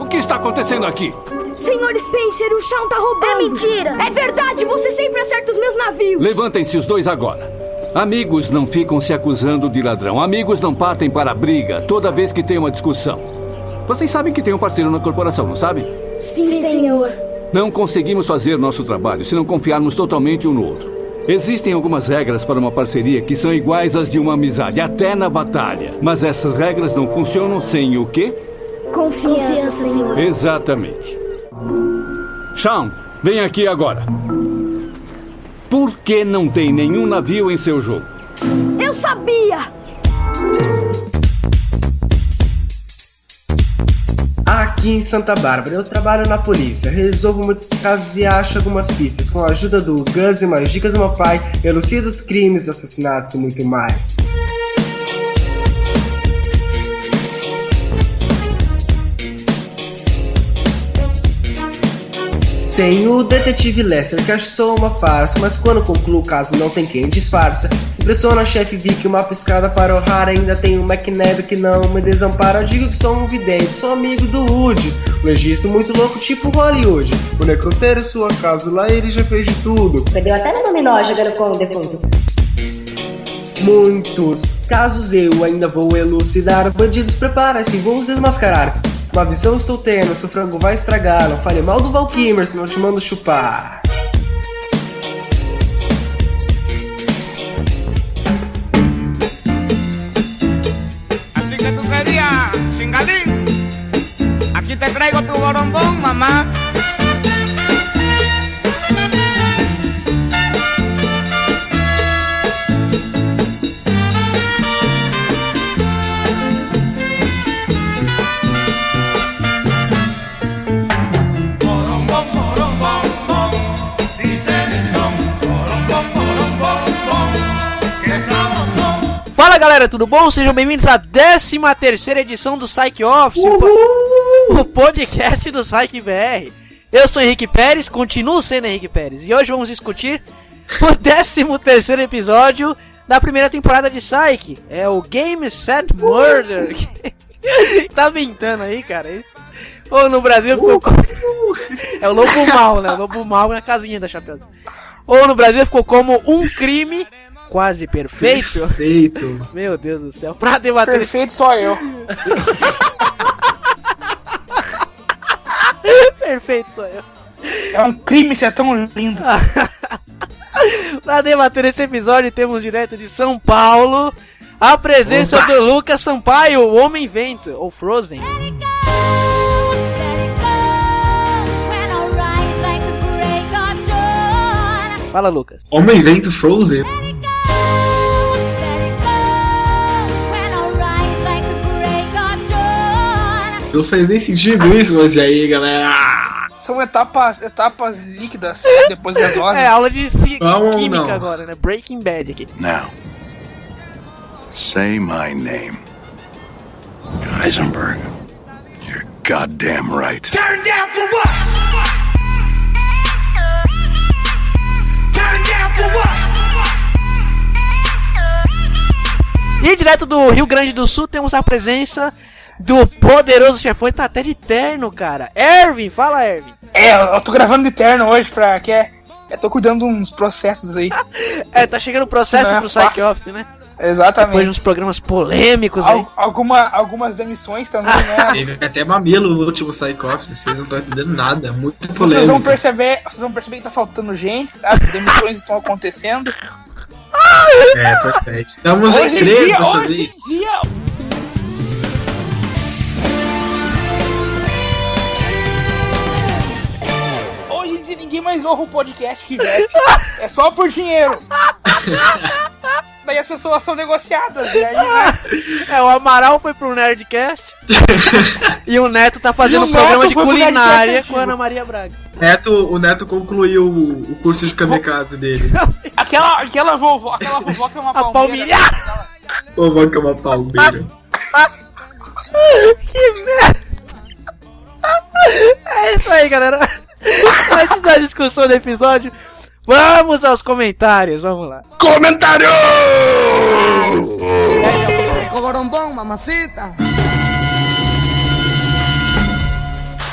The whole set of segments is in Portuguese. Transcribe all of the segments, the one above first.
O que está acontecendo aqui? Senhor Spencer, o Shaun tá roubando. É mentira. É verdade, você sempre acerta os meus navios. Levantem-se os dois agora. Amigos não ficam se acusando de ladrão. Amigos não partem para a briga toda vez que tem uma discussão. Vocês sabem que tem um parceiro na corporação, não sabem? Sim, senhor. Não conseguimos fazer nosso trabalho se não confiarmos totalmente um no outro. Existem algumas regras para uma parceria que são iguais às de uma amizade, até na batalha. Mas essas regras não funcionam sem o quê? Confiança, senhor. Exatamente. Shaun, vem aqui agora. Por que não tem nenhum navio em seu jogo? Eu sabia! Aqui em Santa Bárbara, eu trabalho na polícia, resolvo muitos casos e acho algumas pistas. Com a ajuda do Gus e mais dicas do meu pai, elucido os crimes, assassinatos e muito mais. Tem o detetive Lester, que acho só uma farsa, mas quando concluo o caso não tem quem disfarça. Impressiona a chefe Vicky, uma piscada para o O'Hara, ainda tem o McNabb que não me desampara. Eu digo que sou um vidente, sou amigo do Woody, um registro muito louco tipo Hollywood. O necrotério sua casa, lá ele já fez de tudo. Perdeu até no dominó jogando com o defunto. Muitos casos eu ainda vou elucidar. Bandidos, prepara-se, vou os desmascarar. Uma visão estou tendo, seu frango vai estragar. Não fale mal do Val Kilmer, senão eu te mando chupar. Assim que tu queria, chingadín. Aqui te traigo tu borombom, mamá. Fala galera, tudo bom? Sejam bem-vindos à 13ª edição do Psych Office, o podcast do Psych BR. Eu sou Henrique Pérez, continuo sendo Henrique Pérez, e hoje vamos discutir o 13º episódio da primeira temporada de Psych. É o Game Set Murder. Tá ventando aí, cara? Ou no Brasil ficou como... É o Lobo Mal, né? O Lobo Mal na casinha da Chapeuzinho. Ou no Brasil ficou como um crime quase perfeito. Perfeito. Meu Deus do céu. Pra debater... Perfeito só eu. Perfeito só eu. É um crime ser tão lindo. Pra debater esse episódio, temos direto de São Paulo a presença do Lucas Sampaio, o Homem-Vento, ou Frozen. Fala, Lucas. Homem-Vento Frozen? Não faz nem sentido isso, mas e aí, galera? São etapas líquidas depois das horas. É aula de química agora, né? Breaking Bad aqui. Now, say my name. Heisenberg. You're goddamn right. Turn down for what? Turn down for what? E direto do Rio Grande do Sul temos a presença do poderoso chefão, ele tá até de terno, cara. Ervin, fala, Ervin. Eu tô gravando de terno hoje pra que eu tô cuidando de uns processos aí. Tá chegando o processo pro Psych Office, né? Exatamente. Depois de uns programas polêmicos aí. Algumas demissões também, né? Teve até mamilo no último Psych Office, vocês não estão entendendo nada, muito polêmico. Vocês vão perceber que tá faltando gente, sabe? Demissões estão acontecendo. Perfeito. Estamos em três dessa vez. Hoje em dia ninguém mais honra o podcast que veste. É só por dinheiro. Daí as pessoas são negociadas, e aí, né? O Amaral foi pro Nerdcast e o Neto tá fazendo um programa de culinária com a Ana Maria Braga. O Neto concluiu o curso de kamikaze dele. Aquela vovó que é uma palmeira. Vovó que é uma palmeira. Que merda! É isso aí, galera. Antes da discussão do episódio, vamos aos comentários, vamos lá. Comentário! Colombón, mamacita.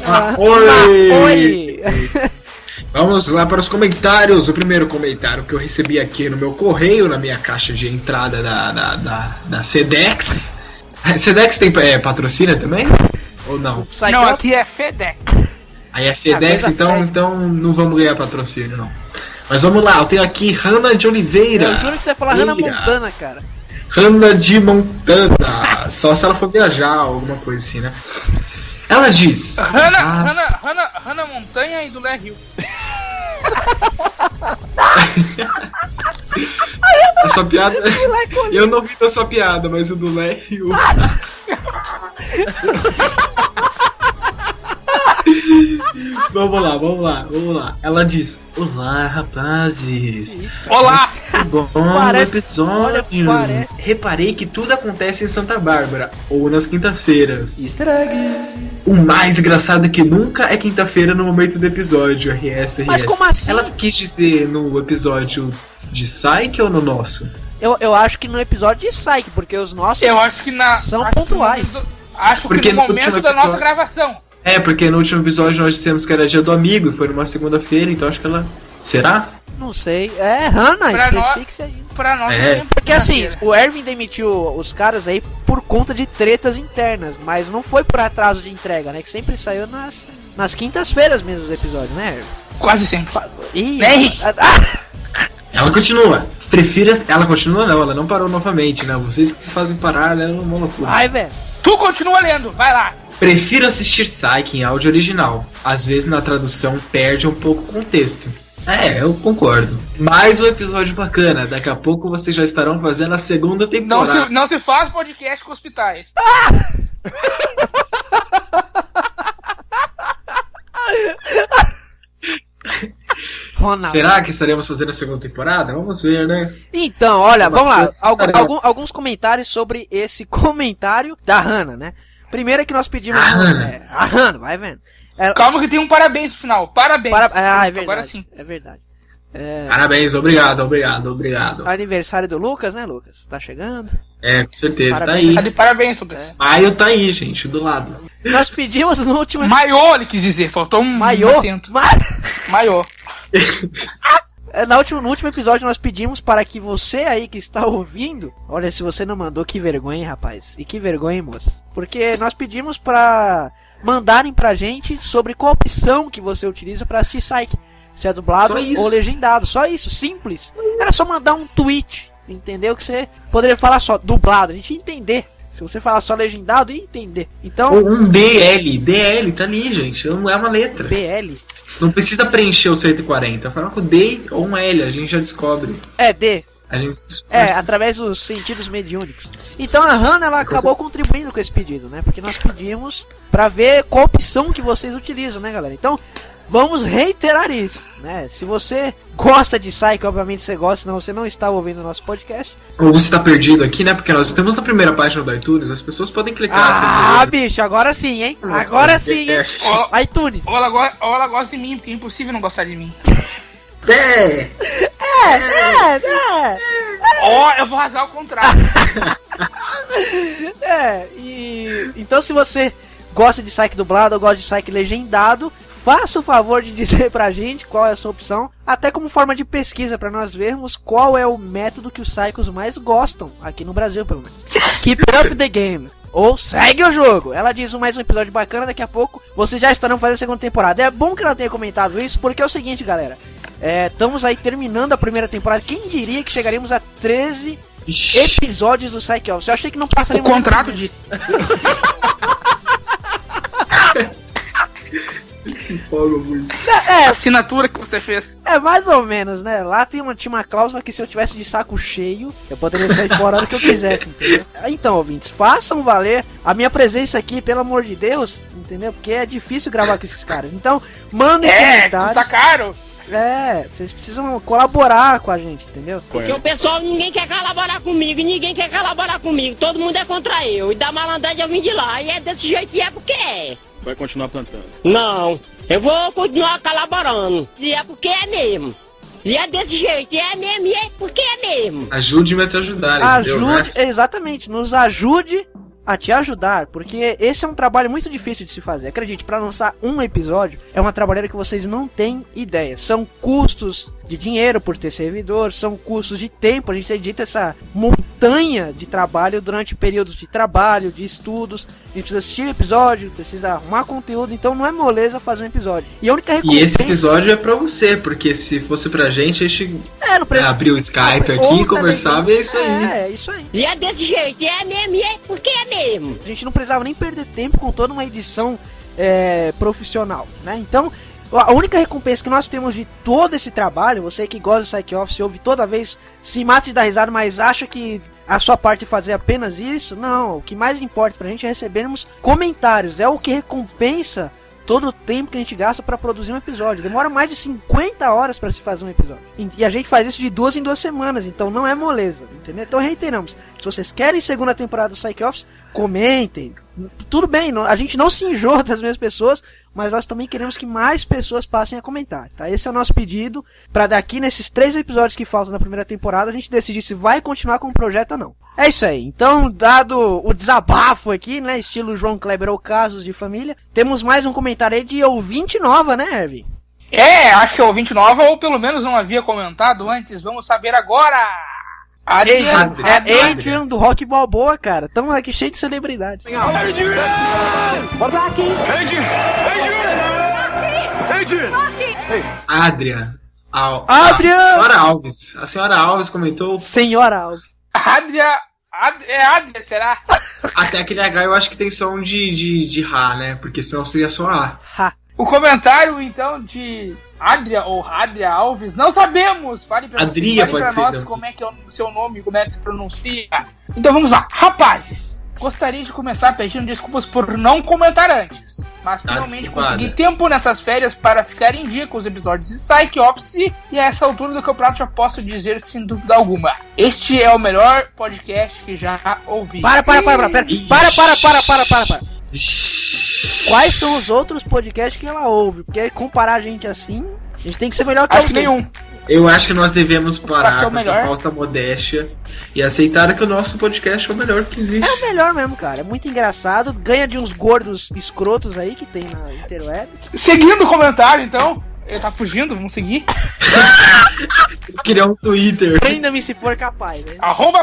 Oi! Vamos lá para os comentários. O primeiro comentário que eu recebi aqui no meu correio, na minha caixa de entrada da Sedex. A Sedex tem patrocínio também? Ou não? Não, aqui é FedEx. Aí é FedEx, então não vamos ganhar patrocínio, não. Mas vamos lá, eu tenho aqui Hannah de Oliveira. Eu juro que você ia falar Hannah Montana, cara. Hannah de Montana. Só se ela for viajar, alguma coisa assim, né? Ela diz... Hannah Montanha e do Lé Rio. A sua piada... Eu não vi a sua piada, mas o do Lé Rio... Vamos lá. Ela diz: olá, rapazes. Olá! Bom episódio. Reparei que tudo acontece em Santa Bárbara, ou nas quintas-feiras. Easter eggs. O mais engraçado que nunca é quinta-feira no momento do episódio. RS. Mas como assim? Ela quis dizer no episódio de Psyche ou no nosso? Eu acho que no episódio de Psyche, porque os nossos são pontuais. Acho que no momento da nossa gravação. É, porque no último episódio nós dissemos que era dia do amigo, foi numa segunda-feira, então acho que ela... Será? Não sei. É, Hannah, especifique-se aí. Pra nós porque assim, o Erwin demitiu os caras aí por conta de tretas internas, mas não foi por atraso de entrega, né? Que sempre saiu nas quintas-feiras mesmo os episódios, né, Erwin? Quase sempre. Ih, ela continua. Ela continua não, ela não parou novamente, né? Vocês que fazem parar, ela é uma loucura. Ai, velho. Tu continua lendo, vai lá. Prefiro assistir Psyche em áudio original. Às vezes na tradução perde um pouco o contexto. É, eu concordo. Mais um episódio bacana. Daqui a pouco vocês já estarão fazendo a segunda temporada. Não se faz podcast com hospitais. Ronaldo. Será que estaremos fazendo a segunda temporada? Vamos ver, né? Então, olha, vamos lá. Alguns comentários sobre esse comentário da Hannah, né? Primeiro é que nós pedimos... A Hannah, vai vendo. Calma que tem um parabéns no final. Parabéns. É verdade. Agora sim. É verdade. Parabéns, obrigado. Aniversário do Lucas, né, Lucas? Tá chegando. É, com certeza, parabéns. tá aí. Tá de parabéns, Lucas. Maio tá aí, gente, do lado. Nós pedimos no último... Maiô, ele quis dizer, faltou um acento. Maiô. No último episódio nós pedimos para que você aí que está ouvindo... Olha, se você não mandou, que vergonha, hein, rapaz. E que vergonha, moça. Porque nós pedimos para mandarem pra gente sobre qual opção que você utiliza para assistir Psyche. Se é dublado ou legendado. Só isso, simples. Era só mandar um tweet, entendeu? Que você poderia falar só dublado, a gente ia entender. Se você falar só legendado, ia entender. Então... Ou um DL tá ali, gente. Não é uma letra. BL. Não precisa preencher o 140. Fala com D ou um L, a gente já descobre. É, D. É, através dos sentidos mediúnicos. Então a Hannah, ela acabou contribuindo com esse pedido, né? Porque nós pedimos pra ver qual opção que vocês utilizam, né, galera? Então, vamos reiterar isso, né? Se você gosta de Psyche, obviamente você gosta, senão você não está ouvindo o nosso podcast. Ou você está perdido aqui, né? Porque nós estamos na primeira página do iTunes, as pessoas podem clicar. Bicho, agora sim, hein? Agora sim, hein? iTunes. Ou ela gosta de mim, porque é impossível não gostar de mim. Eu vou rasgar o contrário. Então se você gosta de Psyche dublado ou gosta de Psyche legendado, faça o favor de dizer pra gente qual é a sua opção, até como forma de pesquisa pra nós vermos qual é o método que os psychos mais gostam, aqui no Brasil pelo menos. Keep up the game. Ou segue o jogo. Ela diz mais um episódio bacana, daqui a pouco vocês já estarão fazendo a segunda temporada. É bom que ela tenha comentado isso, porque é o seguinte, galera. Estamos aí terminando a primeira temporada. Quem diria que chegaríamos a 13 episódios do Psyche Office? Eu achei que não passaria. O contrato disse. A assinatura que você fez. É mais ou menos, né? Lá tinha uma cláusula que se eu tivesse de saco cheio, eu poderia sair fora a hora que eu quisesse, entendeu? Então, ouvintes, façam valer a minha presença aqui, pelo amor de Deus, entendeu? Porque é difícil gravar com esses caras. Então, mandem comentários. Custa caro. Vocês precisam colaborar com a gente, entendeu? Porque o pessoal, ninguém quer colaborar comigo, ninguém quer colaborar comigo, todo mundo é contra eu. E da malandragem eu vim de lá, e é desse jeito que é porque é. Vai continuar plantando? Não, eu vou continuar colaborando, e é porque é mesmo. E é desse jeito, e é mesmo, e é porque é mesmo. Ajude-me a te ajudar, exatamente, nos ajude a te ajudar, porque esse é um trabalho muito difícil de se fazer. Acredite, para lançar um episódio é uma trabalheira que vocês não têm ideia. São custos de dinheiro por ter servidor, são custos de tempo. A gente edita essa montanha de trabalho durante períodos de trabalho, de estudos. A gente precisa assistir episódio, precisa arrumar conteúdo, então não é moleza fazer um episódio. E a única recompensa... E esse episódio é pra você, porque se fosse pra gente, a gente não precisa... abriu o Skype aqui, conversava e é isso aí. É isso aí. E é desse jeito, é mesmo, e é porque é mesmo. A gente não precisava nem perder tempo com toda uma edição profissional, né? Então... a única recompensa que nós temos de todo esse trabalho, você que gosta do Psych Office, ouve toda vez, se mata de dar risada, mas acha que a sua parte é fazer apenas isso, não, o que mais importa pra gente é recebermos comentários, é o que recompensa todo o tempo que a gente gasta pra produzir um episódio. Demora mais de 50 horas pra se fazer um episódio. E a gente faz isso de 2 em 2 semanas, então não é moleza, entendeu? Então reiteramos, se vocês querem segunda temporada do Psych Office, comentem. Tudo bem, a gente não se enjoa das mesmas pessoas, mas nós também queremos que mais pessoas passem a comentar, tá? Esse é o nosso pedido, pra daqui nesses 3 episódios que faltam na primeira temporada, a gente decidir se vai continuar com o projeto ou não. É isso aí, então, dado o desabafo aqui, né, estilo João Kleber ou Casos de Família, temos mais um comentário aí de ouvinte nova, né, Ervin? Acho que é ouvinte nova, ou pelo menos não havia comentado antes, vamos saber agora! Adrian do Rock Balboa, cara. Estamos aqui cheio de celebridades. Adrian. Adrian! A senhora Alves comentou. Senhora Alves. Adria, será? Até aquele H eu acho que tem som de Rá, né? Porque senão seria só A. Ha. O comentário, então, de Adria ou Adria Alves, não sabemos. Fale pra nós como é que é o seu nome, como é que se pronuncia. Então vamos lá. Rapazes, gostaria de começar pedindo desculpas por não comentar antes. Mas finalmente consegui tempo nessas férias para ficar em dia com os episódios de Psych Office. E a essa altura do campeonato já posso dizer sem dúvida alguma: este é o melhor podcast que já ouvi. Para. Quais são os outros podcasts que ela ouve? Porque comparar a gente assim, a gente tem que ser melhor que alguém. Nenhum. Eu acho que nós devemos parar com essa falsa modéstia e aceitar que o nosso podcast é o melhor que existe. É o melhor mesmo, cara. É muito engraçado. Ganha de uns gordos escrotos aí que tem na interweb. Seguindo o comentário, então. Ele tá fugindo, vamos seguir. Criar um Twitter. Prenda-me se for capaz, né? @comentário.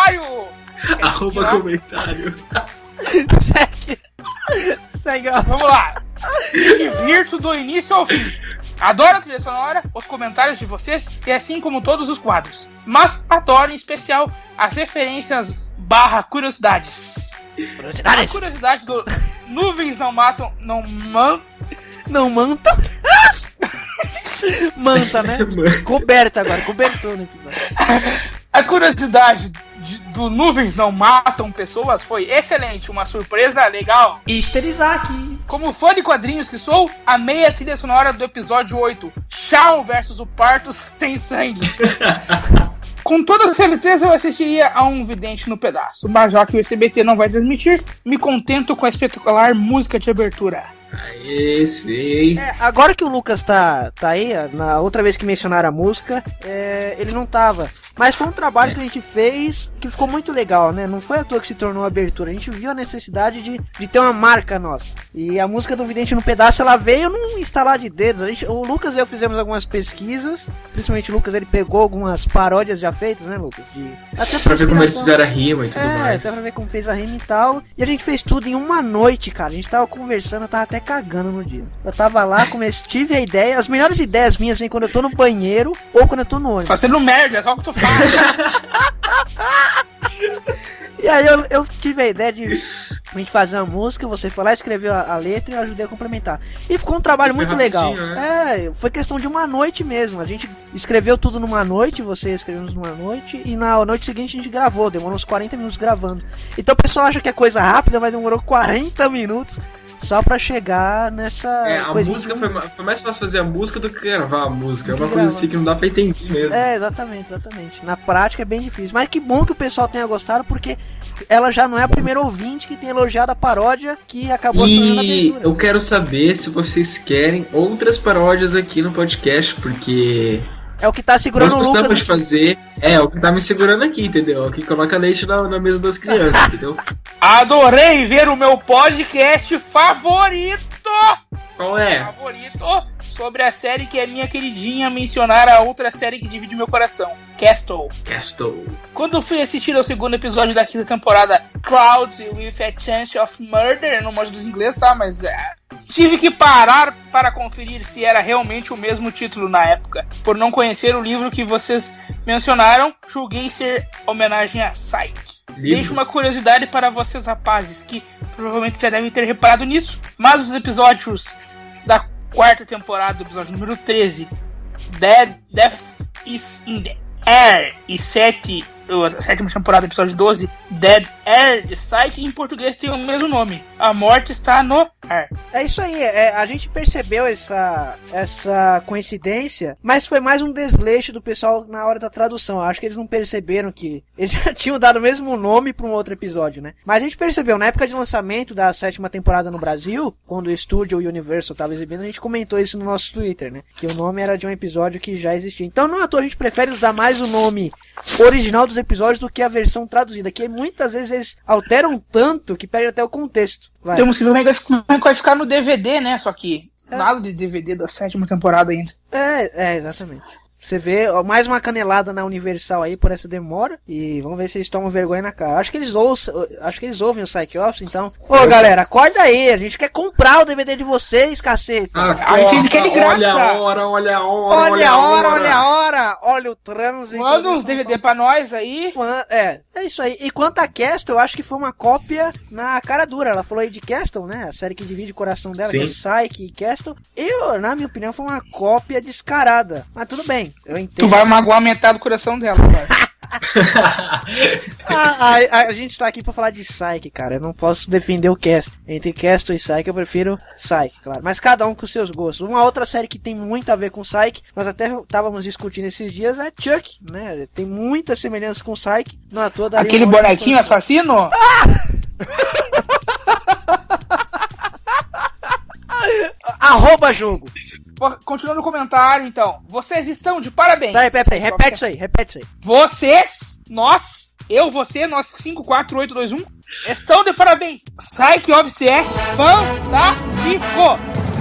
@comentário. Segue. Vamos lá. Me divirto do início ao fim. Adoro a trilha sonora, os comentários de vocês e assim como todos os quadros. Mas adoro em especial as referências / curiosidades. A curiosidade do Nuvens não matam, não manta. Manta, né? Coberta agora, cobertou no episódio. A curiosidade do Nuvens não matam pessoas foi excelente, uma surpresa legal. Esterizar aqui. Como fã de quadrinhos que sou, amei a trilha sonora do episódio 8, Shawn versus o Parto Sem Sangue. Com toda certeza eu assistiria a um vidente no pedaço, mas já que o SBT não vai transmitir, me contento com a espetacular música de abertura. Aê, sei. Agora que o Lucas tá aí, na outra vez que mencionaram a música, ele não tava. Mas foi um trabalho que a gente fez que ficou muito legal, né? Não foi à toa que se tornou a abertura. A gente viu a necessidade de ter uma marca nossa. E a música do Vidente no Pedaço, ela veio num instalar de dedos. O Lucas e eu fizemos algumas pesquisas. Principalmente o Lucas, ele pegou algumas paródias já feitas, né, Lucas? Até pra ver como eles fizeram a rima e tudo mais. Até pra ver como fez a rima e tal. E a gente fez tudo em uma noite, cara. A gente tava conversando, eu tava até cagando no dia. Eu tava lá, tive a ideia. As melhores ideias minhas vêm quando eu tô no banheiro ou quando eu tô no ônibus. Fazendo merda, é só o que tu faz. E aí eu tive a ideia de a gente fazer uma música, você foi lá, escreveu a letra e eu ajudei a complementar. E ficou um trabalho muito legal. Né? Foi questão de uma noite mesmo. A gente escreveu tudo numa noite, você escreveu numa noite, e na noite seguinte a gente gravou, demorou uns 40 minutos gravando. Então o pessoal acha que é coisa rápida, mas demorou 40 minutos só pra chegar nessa a música foi mais fácil fazer a música do que gravar a música. É uma coisa assim que não dá pra entender mesmo. Exatamente. Na prática é bem difícil. Mas que bom que o pessoal tenha gostado, porque ela já não é a primeira ouvinte que tem elogiado a paródia que acabou se tornando a abertura. Eu quero saber se vocês querem outras paródias aqui no podcast, porque É o que tá segurando o Lucas. Nós gostamos de fazer. É o que tá me segurando aqui, entendeu? O que coloca leite na mesa das crianças, entendeu? Adorei ver o meu podcast favorito! Qual é? Favorito sobre a série que é minha queridinha mencionar a outra série que divide meu coração, Castle. Quando eu fui assistir ao segundo episódio da quinta temporada, Clouds with a Chance of Murder, eu não manjo dos inglês, tá? Mas tive que parar para conferir se era realmente o mesmo título na época. Por não conhecer o livro que vocês mencionaram, julguei ser homenagem a Psyche. Deixo uma curiosidade para vocês, rapazes, que provavelmente já devem ter reparado nisso, mas os episódios da quarta temporada, episódio número 13, Death is in the Air, e a sétima temporada, episódio 12, Dead Air de Psyche, em português tem o mesmo nome. A morte está no ar. É isso aí, a gente percebeu essa coincidência, mas foi mais um desleixo do pessoal na hora da tradução. Eu acho que eles não perceberam que eles já tinham dado o mesmo nome para um outro episódio, né? Mas a gente percebeu, na época de lançamento da sétima temporada no Brasil, quando o estúdio Universal estava exibindo, a gente comentou isso no nosso Twitter, né? Que o nome era de um episódio que já existia. Então, não à toa, a gente prefere usar mais o nome original dos episódios do que a versão traduzida, que muitas vezes eles alteram tanto que perde até o contexto. Vai. Temos que ver como é que vai ficar no DVD, né? Só que nada de DVD da sétima temporada ainda. Exatamente. Você vê mais uma canelada na Universal aí por essa demora. E vamos ver se eles tomam vergonha na cara. Acho que eles ouvem o Psych Office, então. Ô galera, acorda aí. A gente quer comprar o DVD de vocês, cacete. A gente quer de graça. Olha a hora. Olha o trânsito. Manda uns DVD pra nós aí. É isso aí. E quanto a Castle, eu acho que foi uma cópia na cara dura. Ela falou aí de Castle, né? A série que divide o coração dela, que é Psyche e Castle. Eu, na minha opinião, foi uma cópia descarada. Mas tudo bem. Eu entendo. Tu vai magoar metade do coração dela, cara. A gente tá aqui pra falar de Psyche, cara. Eu não posso defender o Castle. Entre Castle e Psyche, eu prefiro Psyche, claro. Mas cada um com seus gostos. Uma outra série que tem muito a ver com Psyche, nós até estávamos discutindo esses dias, é Chuck, né? Tem muitas semelhanças com Psyche. Não é toda. Aquele bonequinho assassino? Arroba jogo. Continuando o comentário, então. Vocês estão de parabéns. Peraí, repete isso aí. Vocês, nós 54821, estão de parabéns. Psych Office é fantástico.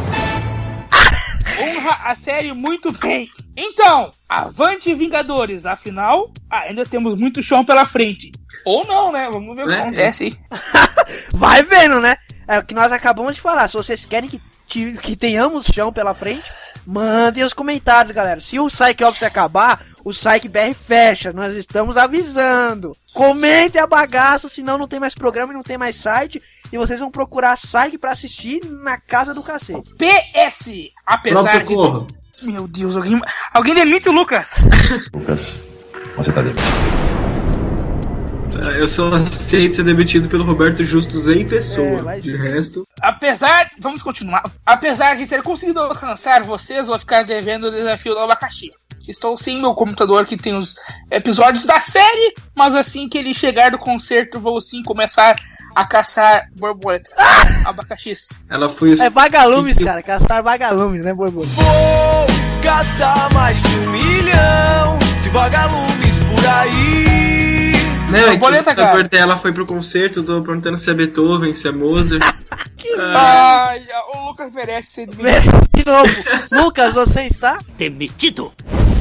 Honra a série muito bem. Então, avante Vingadores. Afinal, ainda temos muito chão pela frente. Ou não, né? Vamos ver o que acontece aí. Vai vendo, né? É o que nós acabamos de falar. Se vocês querem que tenhamos chão pela frente, mandem os comentários, galera. Se o Psych Office acabar, o Psych BR fecha. Nós estamos avisando. Comentem a bagaça, senão não tem mais programa e não tem mais site. E vocês vão procurar Psych pra assistir na casa do cacete. PS, apesar de... Meu Deus, alguém demite o Lucas. Lucas, você tá demitido. Eu só aceito ser demitido pelo Roberto Justus em pessoa. De resto... Vamos continuar. Apesar de ter conseguido alcançar vocês, vou ficar devendo o desafio do abacaxi. Estou sem meu computador que tem os episódios da série, mas assim que ele chegar do concerto, vou sim começar a caçar borboletas. Abacaxis. Ela foi... É vagalumes, cara. Caçar vagalumes, né, borboleta? Vou caçar mais de 1 milhão de vagalumes por aí. Né, borboleta, cara. A Portela foi pro concerto, eu tô perguntando se é Beethoven, se é Mozart. Ai, o Lucas merece ser demitido. De novo. Lucas, você está demitido.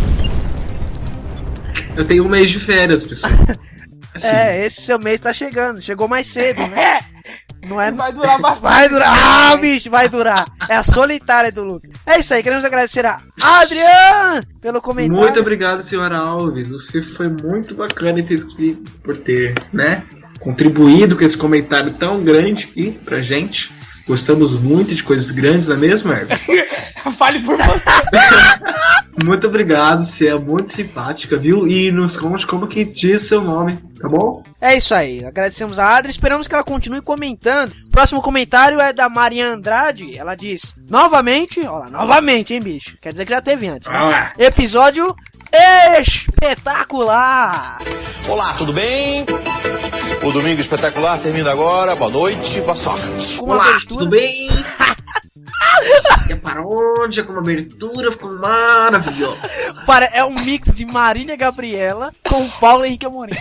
Eu tenho 1 mês de férias, pessoal. Assim. Esse seu mês tá chegando. Chegou mais cedo, né? Não é... Vai durar bastante. Vai durar. Bicho, vai durar. É a solitária do Lucas. É isso aí, queremos agradecer a Adrian pelo comentário. Muito obrigado, senhora Alves. Você foi muito bacana por ter, né, contribuído com esse comentário tão grande aqui pra gente. Gostamos muito de coisas grandes, não é mesmo, Herbert? Fale por você. Muito obrigado, você é muito simpática, viu? E nos conte como que diz seu nome, tá bom? É isso aí, agradecemos a Adri, esperamos que ela continue comentando. Próximo comentário é da Maria Andrade, ela diz, novamente, olha lá, novamente, hein, bicho? Quer dizer que já teve antes, né? Episódio espetacular! Olá, tudo bem? O Domingo Espetacular termina agora, boa noite, boa sorte. Olá, tudo bem? E a paródia com uma abertura ficou maravilhosa. É um mix de Marília Gabriela com Paulo Henrique Amorim.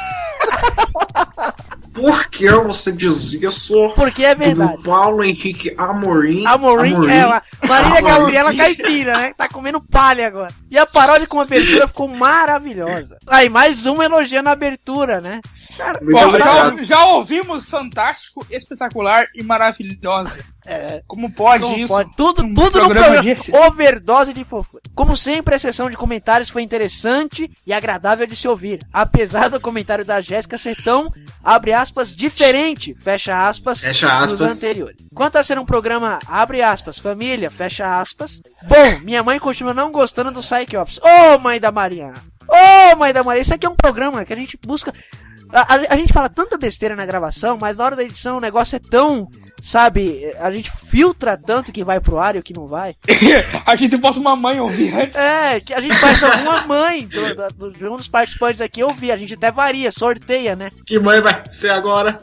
Por que você dizia isso? Porque é verdade. Do Paulo Henrique Amorim. Ela. Marília Gabriela caipira, né? Tá comendo palha agora. E a paródia com a abertura ficou maravilhosa. Aí, mais uma elogiando a abertura, né? Cara, já ouvimos fantástico, espetacular e maravilhosa. Como pode isso? Pode. Tudo no programa. Overdose de fofura. Como sempre, a sessão de comentários foi interessante e agradável de se ouvir. Apesar do comentário da Jéssica ser tão, abre aspas, diferente, fecha aspas, dos anteriores. Quanto a ser um programa, abre aspas, família, fecha aspas. Bom, minha mãe continua não gostando do Psych Office. Ô, mãe da Mariana! Isso aqui é um programa que a gente busca... A gente fala tanta besteira na gravação, mas na hora da edição o negócio é tão... Sabe, a gente filtra tanto que vai pro ar e o que não vai. A gente bota uma mãe ouvir antes. Que a gente faz alguma mãe de um dos participantes aqui ouvir. A gente até varia, sorteia, né? Que mãe vai ser agora?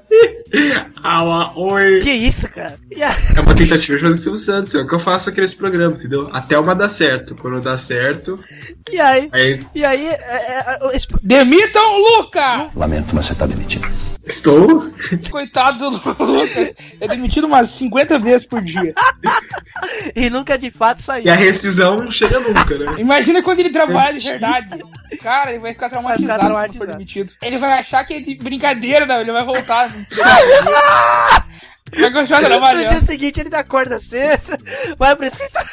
Oi. Que isso, cara? É uma tentativa de fazer Silvio Santos. É o que eu faço aqui nesse programa, entendeu? Até uma dá certo. Quando dá certo... E aí... Demitam o Luca! Lamento, mas você tá demitido. Estou? Coitado do Luca. É demitido umas 50 vezes por dia. E nunca de fato saiu. E a rescisão não chega nunca, né? Imagina quando ele trabalha de verdade. Cara, ele vai ficar traumatizado quando for demitido. Ele vai achar que é de brincadeira, não. Ele vai voltar. Vai continuar trabalhando. No dia seguinte ele acorda cedo, vai pro escritório.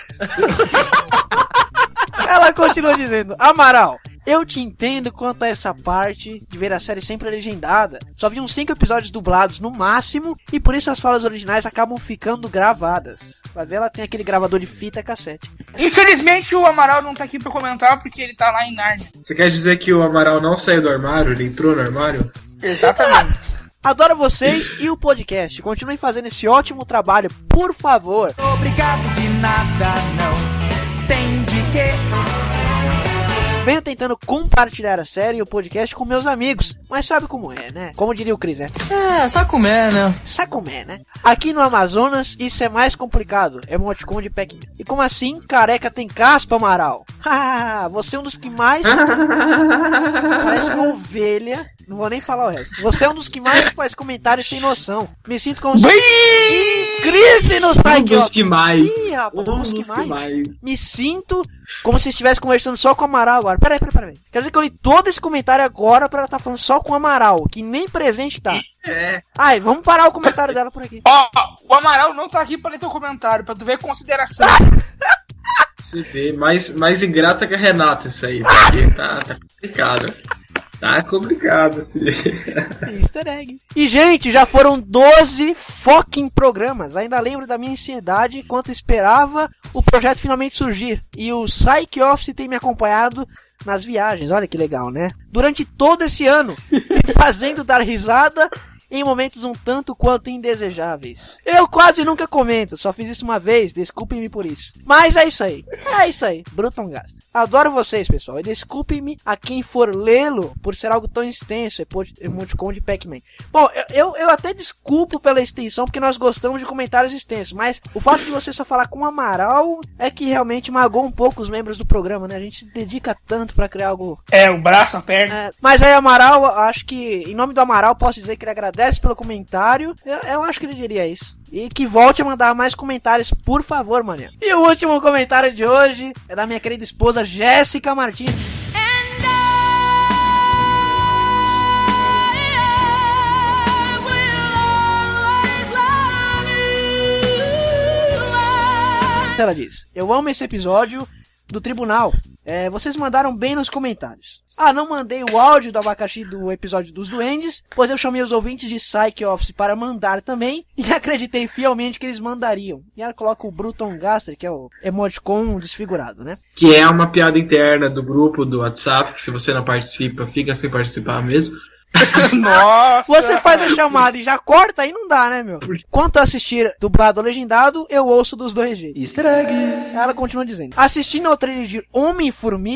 Ela continua dizendo: Amaral, eu te entendo quanto a essa parte de ver a série sempre legendada. Só vi uns 5 episódios dublados no máximo, e por isso as falas originais acabam ficando gravadas. Vai ver, ela tem aquele gravador de fita cassete. Infelizmente o Amaral não tá aqui pra comentar porque ele tá lá em Nárnia. Você quer dizer que o Amaral não saiu do armário? Ele entrou no armário? Exatamente. Adoro vocês e o podcast. Continuem fazendo esse ótimo trabalho, por favor. Obrigado de nada, não tem de quê. Venho tentando compartilhar a série e o podcast com meus amigos, mas sabe como é, né? Como diria o Chris, né? Sacumé, né? Sacumé, né? Aqui no Amazonas isso é mais complicado, emoticon de Pac-Man. E como assim, careca tem caspa, Amaral? Você é um dos que mais... Parece uma ovelha, não vou nem falar o resto. Você é um dos que mais faz comentários sem noção. Me sinto como se... Cris no site. Um dos que mais. Ih, rapaz, um dos que mais. Me sinto como se estivesse conversando só com o Amaral agora. Peraí. Quer dizer que eu li todo esse comentário agora pra ela estar falando só com o Amaral, que nem presente tá. Ai, vamos parar o comentário dela por aqui. O Amaral não tá aqui pra ler teu comentário, pra tu ver a consideração. Você vê, mais ingrata que a Renata isso aí. Porque tá complicado. Tá complicado, assim. Easter egg. E, gente, já foram 12 fucking programas. Ainda lembro da minha ansiedade enquanto esperava o projeto finalmente surgir. E o Psych Office tem me acompanhado nas viagens. Olha que legal, né? Durante todo esse ano, me fazendo dar risada em momentos um tanto quanto indesejáveis. Eu quase nunca comento, só fiz isso uma vez, desculpem-me por isso. Mas é isso aí, Bruton Gaster. Adoro vocês, pessoal, e desculpem-me a quem for lê-lo por ser algo tão extenso, emoticon de Pac-Man. Bom, eu até desculpo pela extensão, porque nós gostamos de comentários extensos, mas o fato de você só falar com o Amaral é que realmente magoou um pouco os membros do programa, né? A gente se dedica tanto pra criar algo... o braço, a perna. Mas aí, Amaral, acho que, em nome do Amaral, posso dizer que ele agradece pelo comentário. Eu acho que ele diria isso. E que volte a mandar mais comentários, por favor, mané. E o último comentário de hoje é da minha querida esposa Jéssica Martins. Ela diz: eu amo esse episódio do tribunal. Vocês mandaram bem nos comentários. Não mandei o áudio do abacaxi do episódio dos duendes, pois eu chamei os ouvintes de Psych Office para mandar também, e acreditei fielmente que eles mandariam. E ela coloca o Bruton Gaster, que é o emoticon desfigurado, né? Que é uma piada interna do grupo do WhatsApp, que se você não participa, fica sem participar mesmo. Nossa! Você faz a chamada e já corta, aí não dá, né, meu? Quanto a assistir dublado ou legendado, eu ouço dos dois jeitos. Easter eggs. Ela continua dizendo: assistindo ao trailer de Homem-Formiga,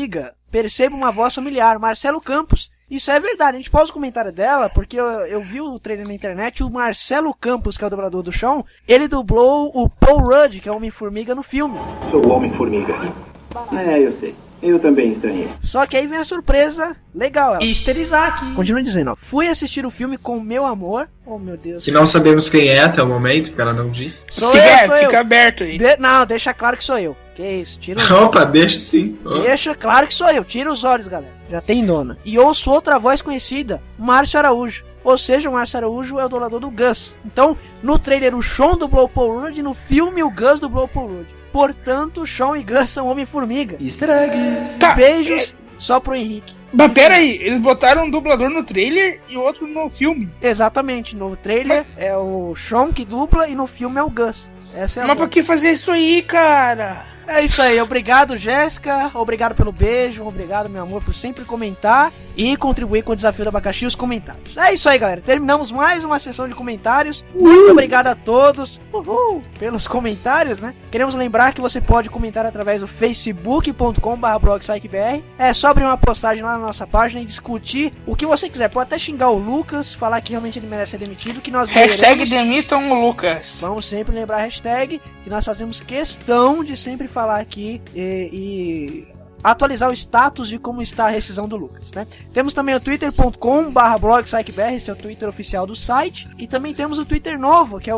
percebo uma voz familiar, Marcelo Campos. Isso é verdade, a gente pausa o comentário dela, porque eu vi o trailer na internet, o Marcelo Campos, que é o dublador do Shawn, ele dublou o Paul Rudd, que é o Homem-Formiga no filme. Sou o Homem-Formiga. Eu sei. Eu também estranhei. Só que aí vem a surpresa legal. Easter Isaac. Continua dizendo, ó. Fui assistir o filme com meu amor. Oh, meu Deus. Que não sabemos quem é até o momento, porque ela não disse. Fica aberto aí. Não, deixa claro que sou eu. Que isso, tira os Opa, deixa sim. Deixa claro que sou eu. Tira os olhos, galera. Já tem dona. E ouço outra voz conhecida, Márcio Araújo. Ou seja, o Márcio Araújo é o dublador do Gus. Então, no trailer o Shawn dublou o Paul Rudd, no filme o Gus dublou o Paul Rudd. Portanto, Shawn e Gus são Homem-Formiga. Easter eggs. Tá. Beijos só pro Henrique. Mas pera aí, eles botaram um dublador no trailer e outro no filme. Exatamente, no trailer é o Shawn que dubla e no filme é o Gus. Essa é Mas pra que fazer isso aí, cara? É isso aí, obrigado Jéssica, obrigado pelo beijo, obrigado meu amor por sempre comentar e contribuir com o desafio do abacaxi e os comentários. É isso aí galera, terminamos mais uma sessão de comentários, muito obrigado a todos pelos comentários, né? Queremos lembrar que você pode comentar através do facebook.com/blogpsychbr, é só abrir uma postagem lá na nossa página e discutir o que você quiser, pode até xingar o Lucas, falar que realmente ele merece ser demitido, que nós hashtag demitam o Lucas. Vamos sempre lembrar a hashtag, que nós fazemos questão de sempre falar aqui e atualizar o status de como está a rescisão do Lucas, né? Temos também o twitter.com/blogpsychbr, esse é o Twitter oficial do site, e também temos o Twitter novo, que é o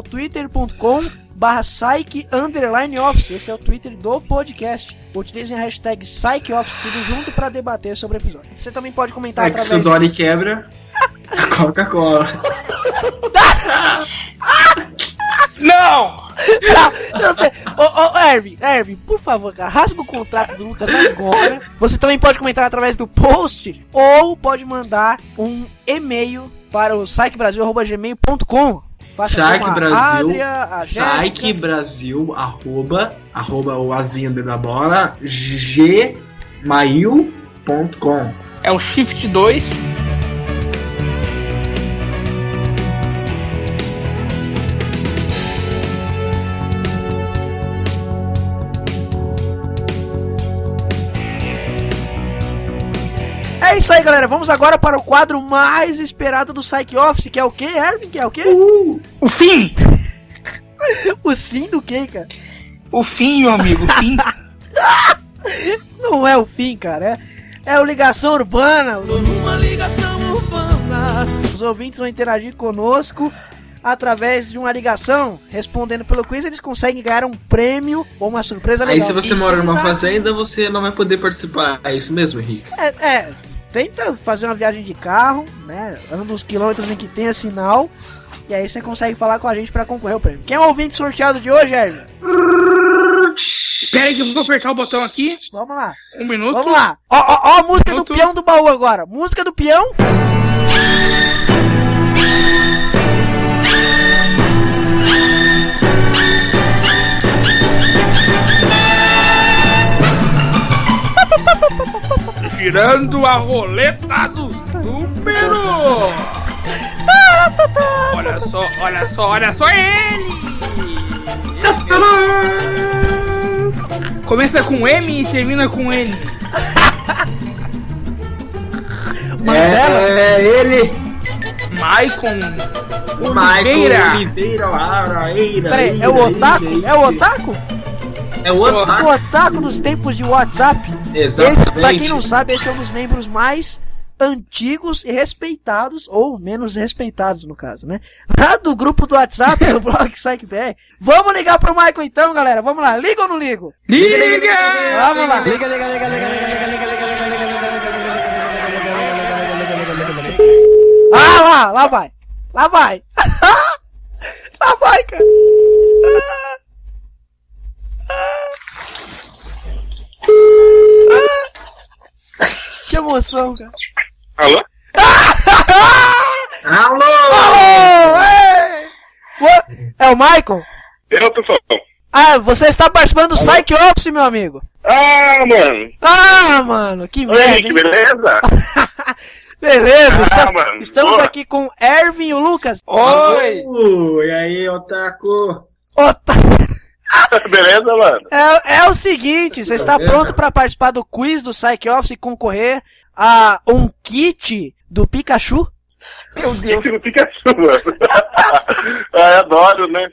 twitter.com/psych_office, esse é o Twitter do podcast. Utilizem a hashtag PsychOffice tudo junto para debater sobre o episódio. Você também pode comentar através... Se o Dory quebra, a Coca-Cola. Não! Ô, Ervin, por favor, cara, rasga o contrato do Lucas agora. Você também pode comentar através do post ou pode mandar um e-mail para o psychbrasil@gmail.com. Psychbrasil, arroba o azinho da bola, gmail.com. É o Shift 2. É isso aí, galera. Vamos agora para o quadro mais esperado do Psych Office, que é o quê, Erwin? Que é o quê? O fim! O fim do quê, cara? O fim, meu amigo, o fim. Não é o fim, cara. É o Ligação Urbana. Uma ligação urbana. Os ouvintes vão interagir conosco através de uma ligação, respondendo pelo quiz, eles conseguem ganhar um prêmio ou uma surpresa legal. Aí se você mora numa fazenda, você não vai poder participar. É isso mesmo, Henrique? Tenta fazer uma viagem de carro, né? Anda uns quilômetros em que tenha sinal. E aí você consegue falar com a gente pra concorrer ao prêmio. Quem é o ouvinte sorteado de hoje, Erwin? Pera aí que eu vou apertar o botão aqui. Vamos lá. Um minuto. Vamos lá. Ó a música do peão do baú agora. Música do peão. Girando a roleta dos números. Olha só ele! Começa com M e termina com N. É ele! Maicon Oliveira. Peraí, é o Otaku? É o Otaku? É o Otaku. O Otaku dos tempos de WhatsApp. Exatamente. Esse, pra quem não sabe, esse é um dos membros mais antigos e respeitados, ou menos respeitados no caso, né? Lá do grupo do WhatsApp, do blog PsychBR. Vamos ligar pro Michael então, galera. Vamos lá, liga ou não ligo? Liga! Vamos lá. Liga. Ah, lá vai. Lá vai, cara. Que emoção, cara. Alô? Alô! É o Michael? Eu tô falando. Ah, você está participando do Psych Office, meu amigo. Mano, que merda. Que beleza? Beleza, mano. Estamos aqui com Erwin e o Lucas. Oi! E aí, Otaku? Beleza, mano? É o seguinte, você está pronto pra participar do quiz do Psych Office e concorrer a um kit do Pikachu? Meu Deus. Kit do Pikachu, mano. Eu adoro, né?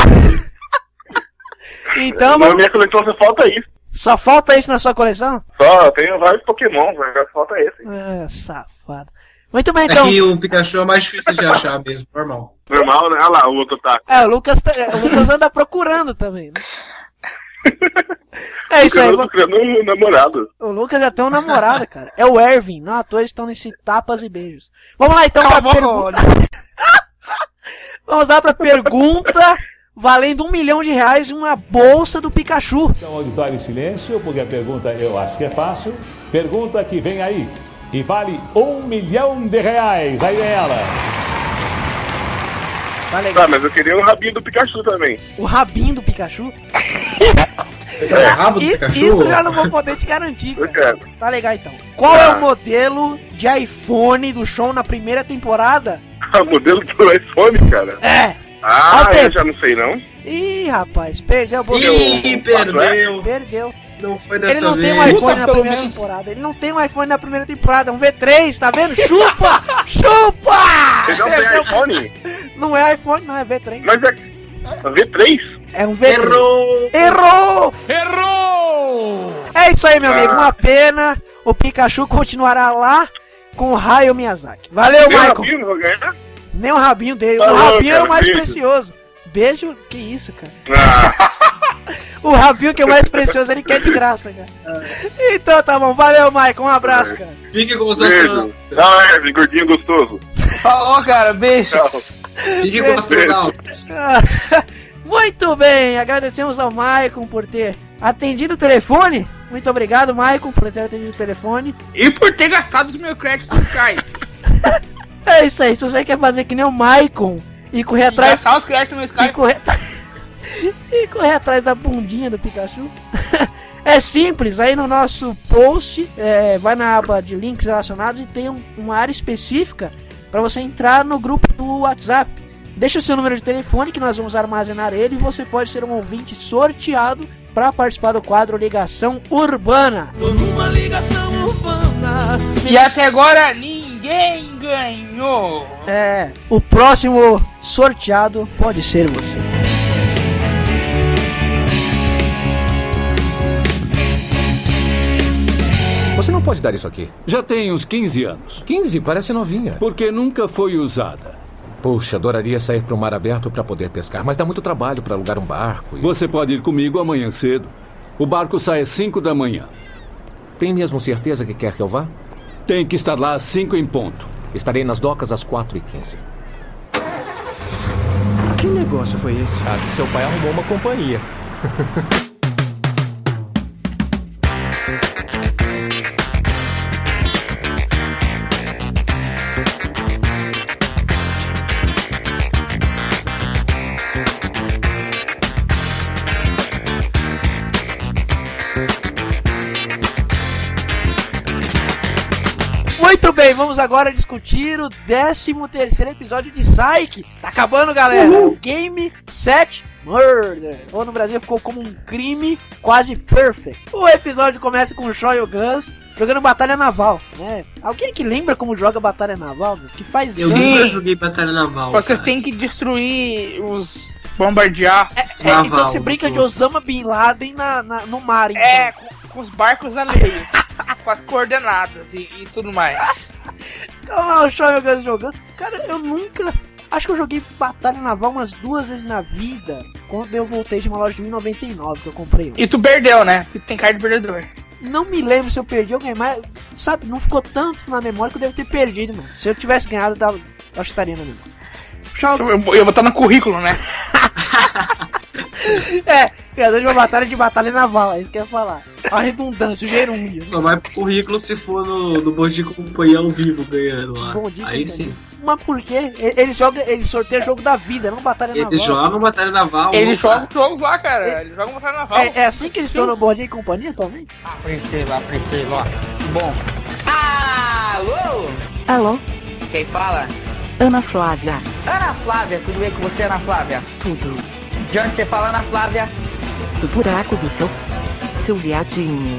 Então, na minha coleção só falta isso. Só falta isso na sua coleção? Só, eu tenho vários Pokémon, mas só falta esse. Safado. Muito bem, então. É que o Pikachu é mais difícil de achar mesmo, normal. Normal, né? Olha lá, o outro tá. O Lucas anda procurando também, né? É isso aí. Eu tô criando um namorado. O Lucas já tem um namorado, cara. É o Ervin. Não, à toa eles estão nesse tapas e beijos. Vamos lá, então, pra pergunta. Vamos lá pra pergunta valendo R$1 milhão e uma bolsa do Pikachu. Então, auditório em silêncio, porque a pergunta eu acho que é fácil. Pergunta que vem aí. E vale R$1 milhão. Aí vem ela. Tá legal. Tá, mas eu queria o rabinho do Pikachu também. O rabinho do Pikachu? Rabo do Pikachu? Isso já não vou poder te garantir, cara. Eu quero. Tá legal, então. Qual é o modelo de iPhone do show na primeira temporada? O modelo do iPhone, cara? É. Eu já não sei, não. Ih, rapaz, perdeu. Perdeu. Não foi dessa vez. Ele não tem um iPhone na primeira temporada. Ele não tem um iPhone na primeira temporada. Um V3, tá vendo? Chupa! Chupa! Você não tem iPhone? Não é iPhone, não, é V3. Mas é V3? É um V3. Errou! É isso aí, meu amigo. Uma pena. O Pikachu continuará lá com o Hayao Miyazaki. Valeu, Michael. Rabinho, não vou ganhar? Nem o rabinho dele. O rabinho é o mais precioso. Beijo? Que isso, cara? O rabinho que é o mais precioso, ele quer de graça, cara. Então tá bom, valeu, Michael, um abraço, cara. Fique com você, gordinho gostoso. Falou, cara, beijos. Fique com você, Muito bem, agradecemos ao Michael por ter atendido o telefone. Muito obrigado, Michael, por ter atendido o telefone. E por ter gastado os meus créditos no Skype. É isso aí, se você quer fazer que nem o Michael e correr atrás... gastar os créditos no Skype. E correr atrás da bundinha do Pikachu. É simples, aí no nosso post, vai na aba de links relacionados e tem uma área específica para você entrar no grupo do WhatsApp. Deixa o seu número de telefone que nós vamos armazenar ele e você pode ser um ouvinte sorteado para participar do quadro Ligação Urbana. Tô numa ligação urbana. E até agora ninguém ganhou. O próximo sorteado pode ser você. Você não pode dar isso aqui. Já tem uns 15 anos. 15? Parece novinha. Porque nunca foi usada. Puxa, adoraria sair para o mar aberto para poder pescar, mas dá muito trabalho para alugar um barco. Você pode ir comigo amanhã cedo. O barco sai às 5 da manhã. Tem mesmo certeza que quer que eu vá? Tem que estar lá às 5 em ponto. Estarei nas docas às 4h15. Que negócio foi esse? Acho que seu pai arrumou uma companhia. Muito bem, vamos agora discutir o 13º episódio de Psyche. Tá acabando, galera. Game, Set, Murder. Ou no Brasil ficou como um crime quase perfect. O episódio começa com o Shaw e o Gus jogando Batalha Naval, né? Alguém que lembra como joga Batalha Naval? Que faz Eu nunca joguei Batalha Naval. Você tem que destruir os... bombardear. Então você brinca de Osama Bin Laden no mar, então. Com os barcos alheios. Com as coordenadas e tudo mais. Então lá o Shaw e o Gus jogando. Cara, eu nunca... Acho que eu joguei Batalha Naval umas 2 vezes na vida. Quando eu voltei de uma loja de 1,99 que eu comprei. E tu perdeu, né? Tu tem cara de perdedor. Não me lembro se eu perdi ou ganhei, mas, sabe, não ficou tanto na memória que eu devo ter perdido, mano. Se eu tivesse ganhado, eu acho que estaria na memória. Eu ia botar no currículo, né? Criador de uma batalha naval, é isso que eu ia falar. A redundância, o gerúndio. Só vai pro currículo se for no Bom Dia Companhia ao vivo ganhando lá. Aí sim. Mas por quê? Eles sorteiam jogo da vida, não batalha naval. Eles jogam batalha naval. Eles jogam jogos lá, cara. Eles jogam batalha naval. É assim que eles estão no Bom Dia Companhia atualmente? Priscila, ó. Bom. Alô? Alô? Quem fala? Ana Flávia. Ana Flávia, tudo bem com você, Ana Flávia? Tudo. De onde você fala, Ana Flávia? do buraco do seu viadinho.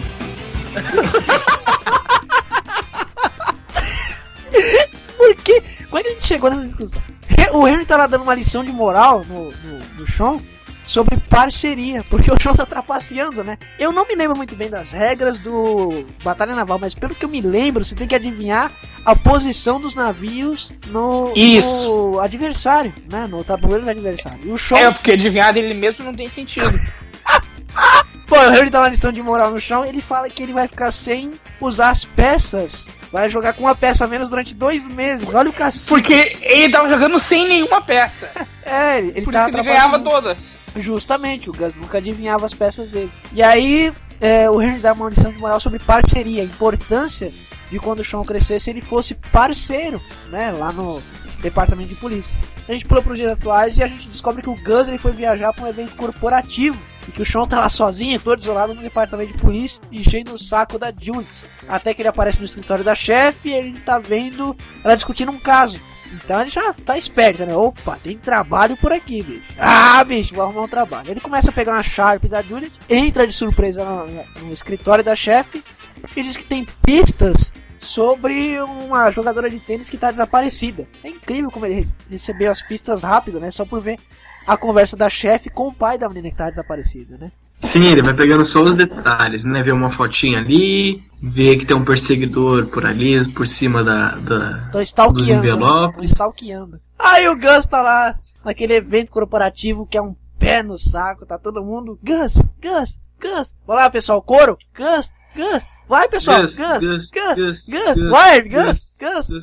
Por quê? Como é que a gente chegou nessa discussão? O Henry tá lá dando uma lição de moral no Sean sobre parceria, porque o Sean tá trapaceando, né? Eu não me lembro muito bem das regras do Batalha Naval, mas pelo que eu me lembro, você tem que adivinhar a posição dos navios no adversário, né? No tabuleiro do adversário. E o Sean... porque adivinhar dele mesmo não tem sentido. Pô, o Henry dá uma lição de moral no chão, ele fala que ele vai ficar sem usar as peças. Vai jogar com uma peça a menos durante 2 meses. Olha o castigo. Porque ele tava jogando sem nenhuma peça. Ele por isso ele ganhava todas. Justamente, o Gus nunca adivinhava as peças dele. E aí, o Henry dá uma lição de moral sobre parceria. A importância de quando o Sean crescesse, ele fosse parceiro, né? Lá no departamento de polícia. A gente pula para os dias atuais e a gente descobre que o Gus ele foi viajar para um evento corporativo. E que o Sean tá lá sozinho, todo isolado no departamento de polícia, enchendo o saco da Judith. Até que ele aparece no escritório da chefe e ele tá vendo ela discutindo um caso. Então ele já tá esperto, né? Opa, tem trabalho por aqui, bicho. Ah, bicho, vou arrumar um trabalho. Ele começa a pegar uma Sharp da Judith, entra de surpresa no escritório da chefe e diz que tem pistas sobre uma jogadora de tênis que tá desaparecida. É incrível como ele recebeu as pistas rápido, né? Só por ver a conversa da chefe com o pai da menina que tá desaparecida, né? Sim, ele vai pegando só os detalhes, né? Vê uma fotinha ali, vê que tem um perseguidor por ali, por cima dos envelopes. Tô stalkeando. Aí o Gus tá lá, naquele evento corporativo que é um pé no saco, tá todo mundo... Gus. Vai lá, pessoal, coro. Gus. Vai, pessoal. Gus. Vai, Gus.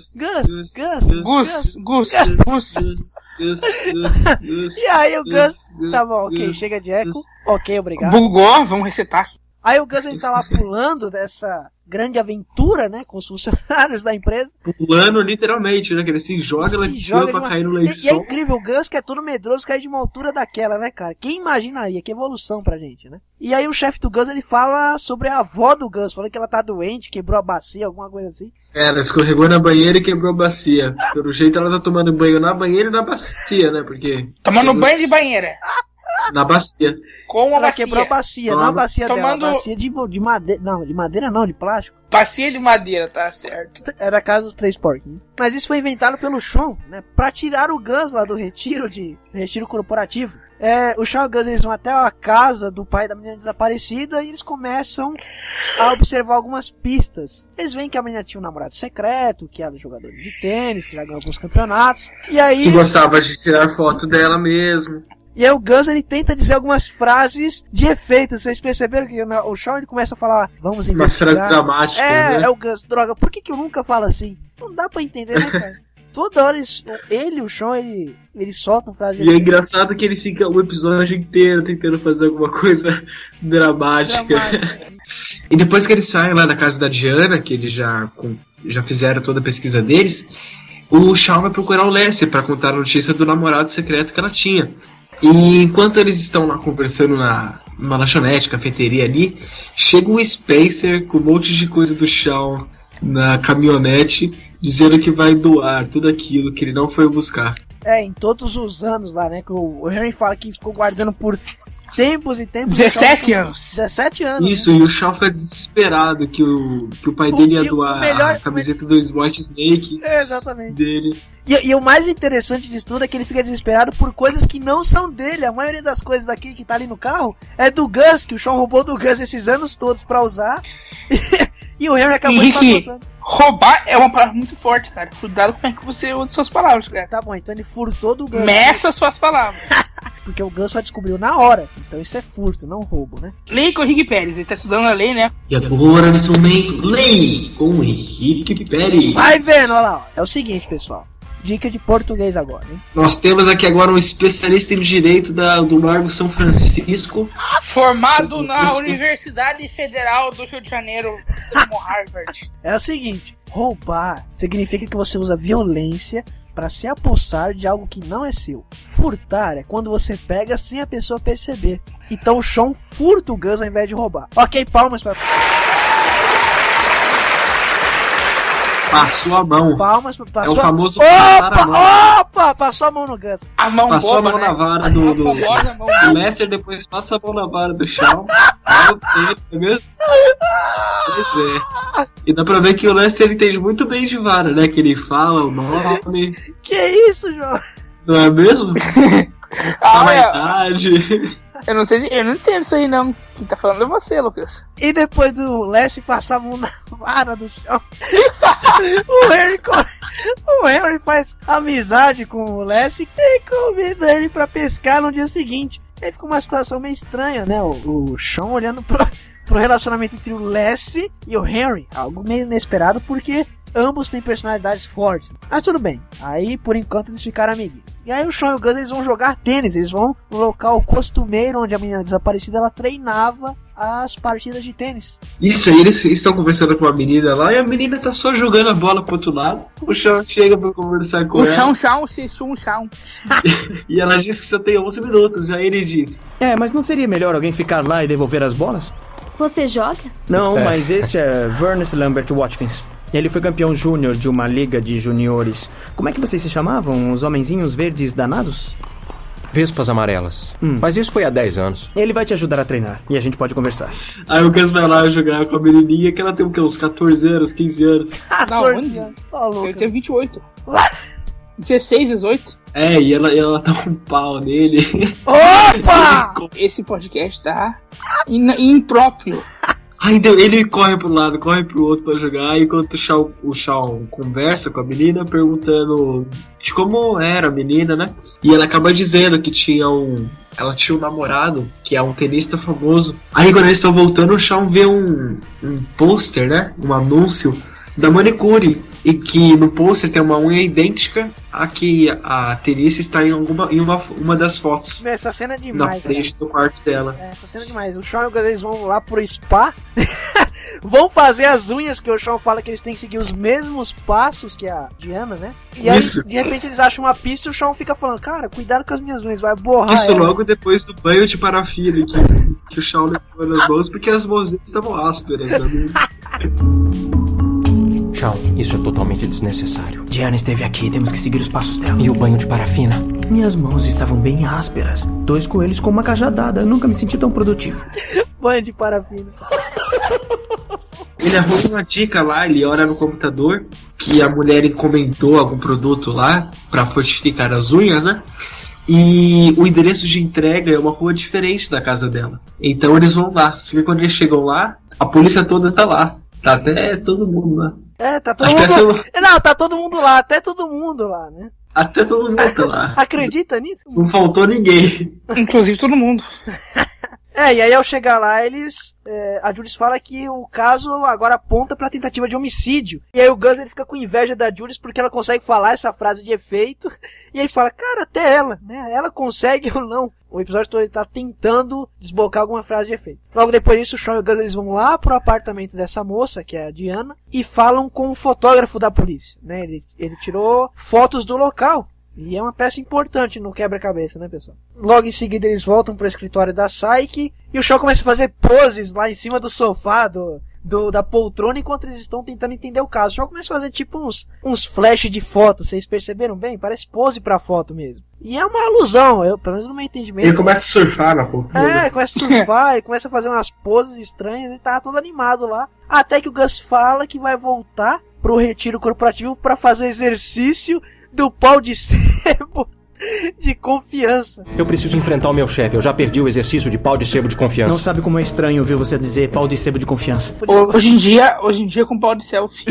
E aí o Gus... Tá bom, ok, chega de eco. Ok, obrigado. Bugou, vamos resetar. Aí o Gus ele tá lá pulando dessa grande aventura, né, com os funcionários da empresa. Pulando literalmente, né, que ele se joga lá de cima pra cair no lençol. E é incrível, o Gus que é todo medroso, cair de uma altura daquela, né, cara? Quem imaginaria? Que evolução pra gente, né? E aí o chefe do Gus, ele fala sobre a avó do Gus, falando que ela tá doente, quebrou a bacia, alguma coisa assim. Ela escorregou na banheira e quebrou a bacia. Pelo jeito ela tá tomando banho na banheira e na bacia, né, porque... Tomando banho de banheira. Na bacia. Com uma bacia. Quebrou a bacia, não a bacia dela, bacia de madeira. Não, de madeira não, de plástico. Bacia de madeira, tá certo. Era a casa dos 3 porquinhos. Mas isso foi inventado pelo Sean, né? Pra tirar o Gus lá do retiro corporativo. O Sean e o Gus, eles vão até a casa do pai da menina desaparecida e eles começam a observar algumas pistas. Eles veem que a menina tinha um namorado secreto, que era jogador de tênis, que já ganhou alguns campeonatos. E aí... Que gostava de tirar foto dela mesmo. E aí o Gus, ele tenta dizer algumas frases de efeito. Vocês perceberam que o Sean, ele começa a falar, vamos investigar. Umas frases dramáticas, né? É o Gus, droga, por que eu nunca falo assim? Não dá pra entender, né, cara? Toda hora o Sean, ele solta uma frase de efeito. E é engraçado que ele fica o episódio inteiro tentando fazer alguma coisa dramática. E depois que eles saem lá da casa da Diana, que eles já fizeram toda a pesquisa deles, o Sean vai procurar o Lester pra contar a notícia do namorado secreto que ela tinha. E enquanto eles estão lá conversando numa lanchonete, cafeteria ali, chega um Spacer com um monte de coisa do Sean na caminhonete, dizendo que vai doar tudo aquilo que ele não foi buscar. Em todos os anos lá, né, que o Henry fala que ficou guardando por tempos e tempos. 17 anos. 17 anos. Isso, né? E o Sean fica desesperado que o pai dele ia doar a camiseta do White Snake. Exatamente. Dele. E o mais interessante disso tudo é que ele fica desesperado por coisas que não são dele. A maioria das coisas daqui que tá ali no carro é do Gus, que o Sean roubou do Gus esses anos todos pra usar. E o Henry acabou de passar. Roubar é uma palavra muito forte, cara. Cuidado como é que você usa suas palavras, cara. Tá bom, então ele furtou do Gus. Meça suas palavras. Porque o Gus só descobriu na hora. Então isso é furto, não roubo, né? Lei com o Henrique Pérez, ele tá estudando a lei, né? E agora, nesse momento, lei com o Henrique Pérez. Vai vendo, olha lá. É o seguinte, pessoal. Dica de português agora, hein? Nós temos aqui agora um especialista em direito do Largo São Francisco. Formado na Universidade Federal do Rio de Janeiro, como Harvard. É o seguinte, roubar significa que você usa violência para se apossar de algo que não é seu. Furtar é quando você pega sem a pessoa perceber. Então o Sean furta o Gus ao invés de roubar. Ok, palmas pra... Passou a mão. Palmas, passou. É o famoso passar a mão. Opa! Passou a mão no Gus. A mão passou boba, a mão né? na vara do Lester, depois passa a mão na vara do Shawn. Pois é. E dá pra ver que o Lester ele entende muito bem de vara, né? Que ele fala o nome. Que isso, João? Não é mesmo? A idade. Eu não sei, eu não entendo isso aí não. Quem tá falando é você, Lucas. E depois do Lester passar a mão na vara do chão, o Henry faz amizade com o Lester e convida ele pra pescar no dia seguinte. Aí fica uma situação meio estranha, né? O Shawn olhando pro relacionamento entre o Lester e o Henry. Algo meio inesperado porque ambos têm personalidades fortes. Mas tudo bem. Aí, por enquanto, eles ficaram amiguinhos. E aí o Shawn e o Gus, eles vão jogar tênis. Eles vão no local costumeiro onde a menina desaparecida, ela treinava as partidas de tênis. Isso aí, eles estão conversando com uma menina lá e a menina tá só jogando a bola pro outro lado. O Shawn chega pra conversar com ela. O Shawn. E ela diz que só tem 11 minutos. E aí ele diz: mas não seria melhor alguém ficar lá e devolver as bolas? Você joga? Não, mas este é Vernon Lambert Watkins. Ele foi campeão júnior de uma liga de juniores. Como é que vocês se chamavam? Os homenzinhos verdes danados? Vespas amarelas. Mas isso foi há 10 anos. Ele vai te ajudar a treinar e a gente pode conversar. Aí o Gus vai lá jogar com a menininha, que ela tem o quê? Uns 14 anos, 15 anos. 14 anos. Eu tenho 28. 16, 18. E ela dá um pau nele. Opa! Esse podcast tá impróprio. Aí ele corre pro lado, corre pro outro pra jogar, enquanto o Shawn conversa com a menina, perguntando de como era a menina, né? E ela acaba dizendo que ela tinha um namorado, que é um tenista famoso. Aí quando eles estão voltando, o Shawn vê um pôster, né? Um anúncio da manicure. E que no pôster tem uma unha idêntica a que a tenista está em uma das fotos. Essa cena é demais. Na frente do quarto dela. Essa cena é demais. O Shawn e o Gus, eles vão lá pro spa. Vão fazer as unhas, que o Shawn fala que eles têm que seguir os mesmos passos que a Diana, né? E aí, de repente, eles acham uma pista e o Shawn fica falando: cara, cuidado com as minhas unhas, vai borrar. Isso logo depois do banho de parafina que o Shawn levou nas mãos, porque as mãos dele estavam ásperas, né? Shawn, isso é totalmente desnecessário. Diana esteve aqui, temos que seguir os passos dela. E o banho de parafina? Minhas mãos estavam bem ásperas. 2 coelhos com uma cajadada. Nunca me senti tão produtivo. Banho de parafina. Ele arruma uma dica lá, ele olha no computador que a mulher encomendou algum produto lá pra fortificar as unhas, né? E o endereço de entrega é uma rua diferente da casa dela. Então eles vão lá. Só que quando eles chegam lá, a polícia toda tá lá. Tá até todo mundo lá. Tá todo mundo... Não, tá todo mundo lá. Até todo mundo lá, né? Até todo mundo tá lá. Acredita nisso? Não faltou ninguém. Inclusive todo mundo. E aí ao chegar lá, a Jules fala que o caso agora aponta pra tentativa de homicídio. E aí o Gus, ele fica com inveja da Jules porque ela consegue falar essa frase de efeito. E ele fala, cara, até ela, né? Ela consegue ou não? O episódio todo ele tá tentando desbocar alguma frase de efeito. Logo depois disso, o Shawn e o Gus, eles vão lá pro apartamento dessa moça, que é a Diana, e falam com o fotógrafo da polícia, né? Ele tirou fotos do local. E é uma peça importante no quebra-cabeça, né, pessoal? Logo em seguida eles voltam pro escritório da Psyche e o Shawn começa a fazer poses lá em cima do sofá da poltrona enquanto eles estão tentando entender o caso. O Shawn começa a fazer tipo uns flashes de foto, vocês perceberam bem? Parece pose pra foto mesmo. E é uma alusão, pelo menos no meu entendimento. Ele começa a surfar na poltrona. Começa a surfar, ele começa a fazer umas poses estranhas, ele tá todo animado lá. Até que o Gus fala que vai voltar pro retiro corporativo pra fazer o exercício do pau de sebo de confiança. Eu preciso enfrentar o meu chefe. Eu já perdi o exercício de pau de sebo de confiança. Não sabe como é estranho ouvir você dizer pau de sebo de confiança. Hoje em dia com pau de selfie.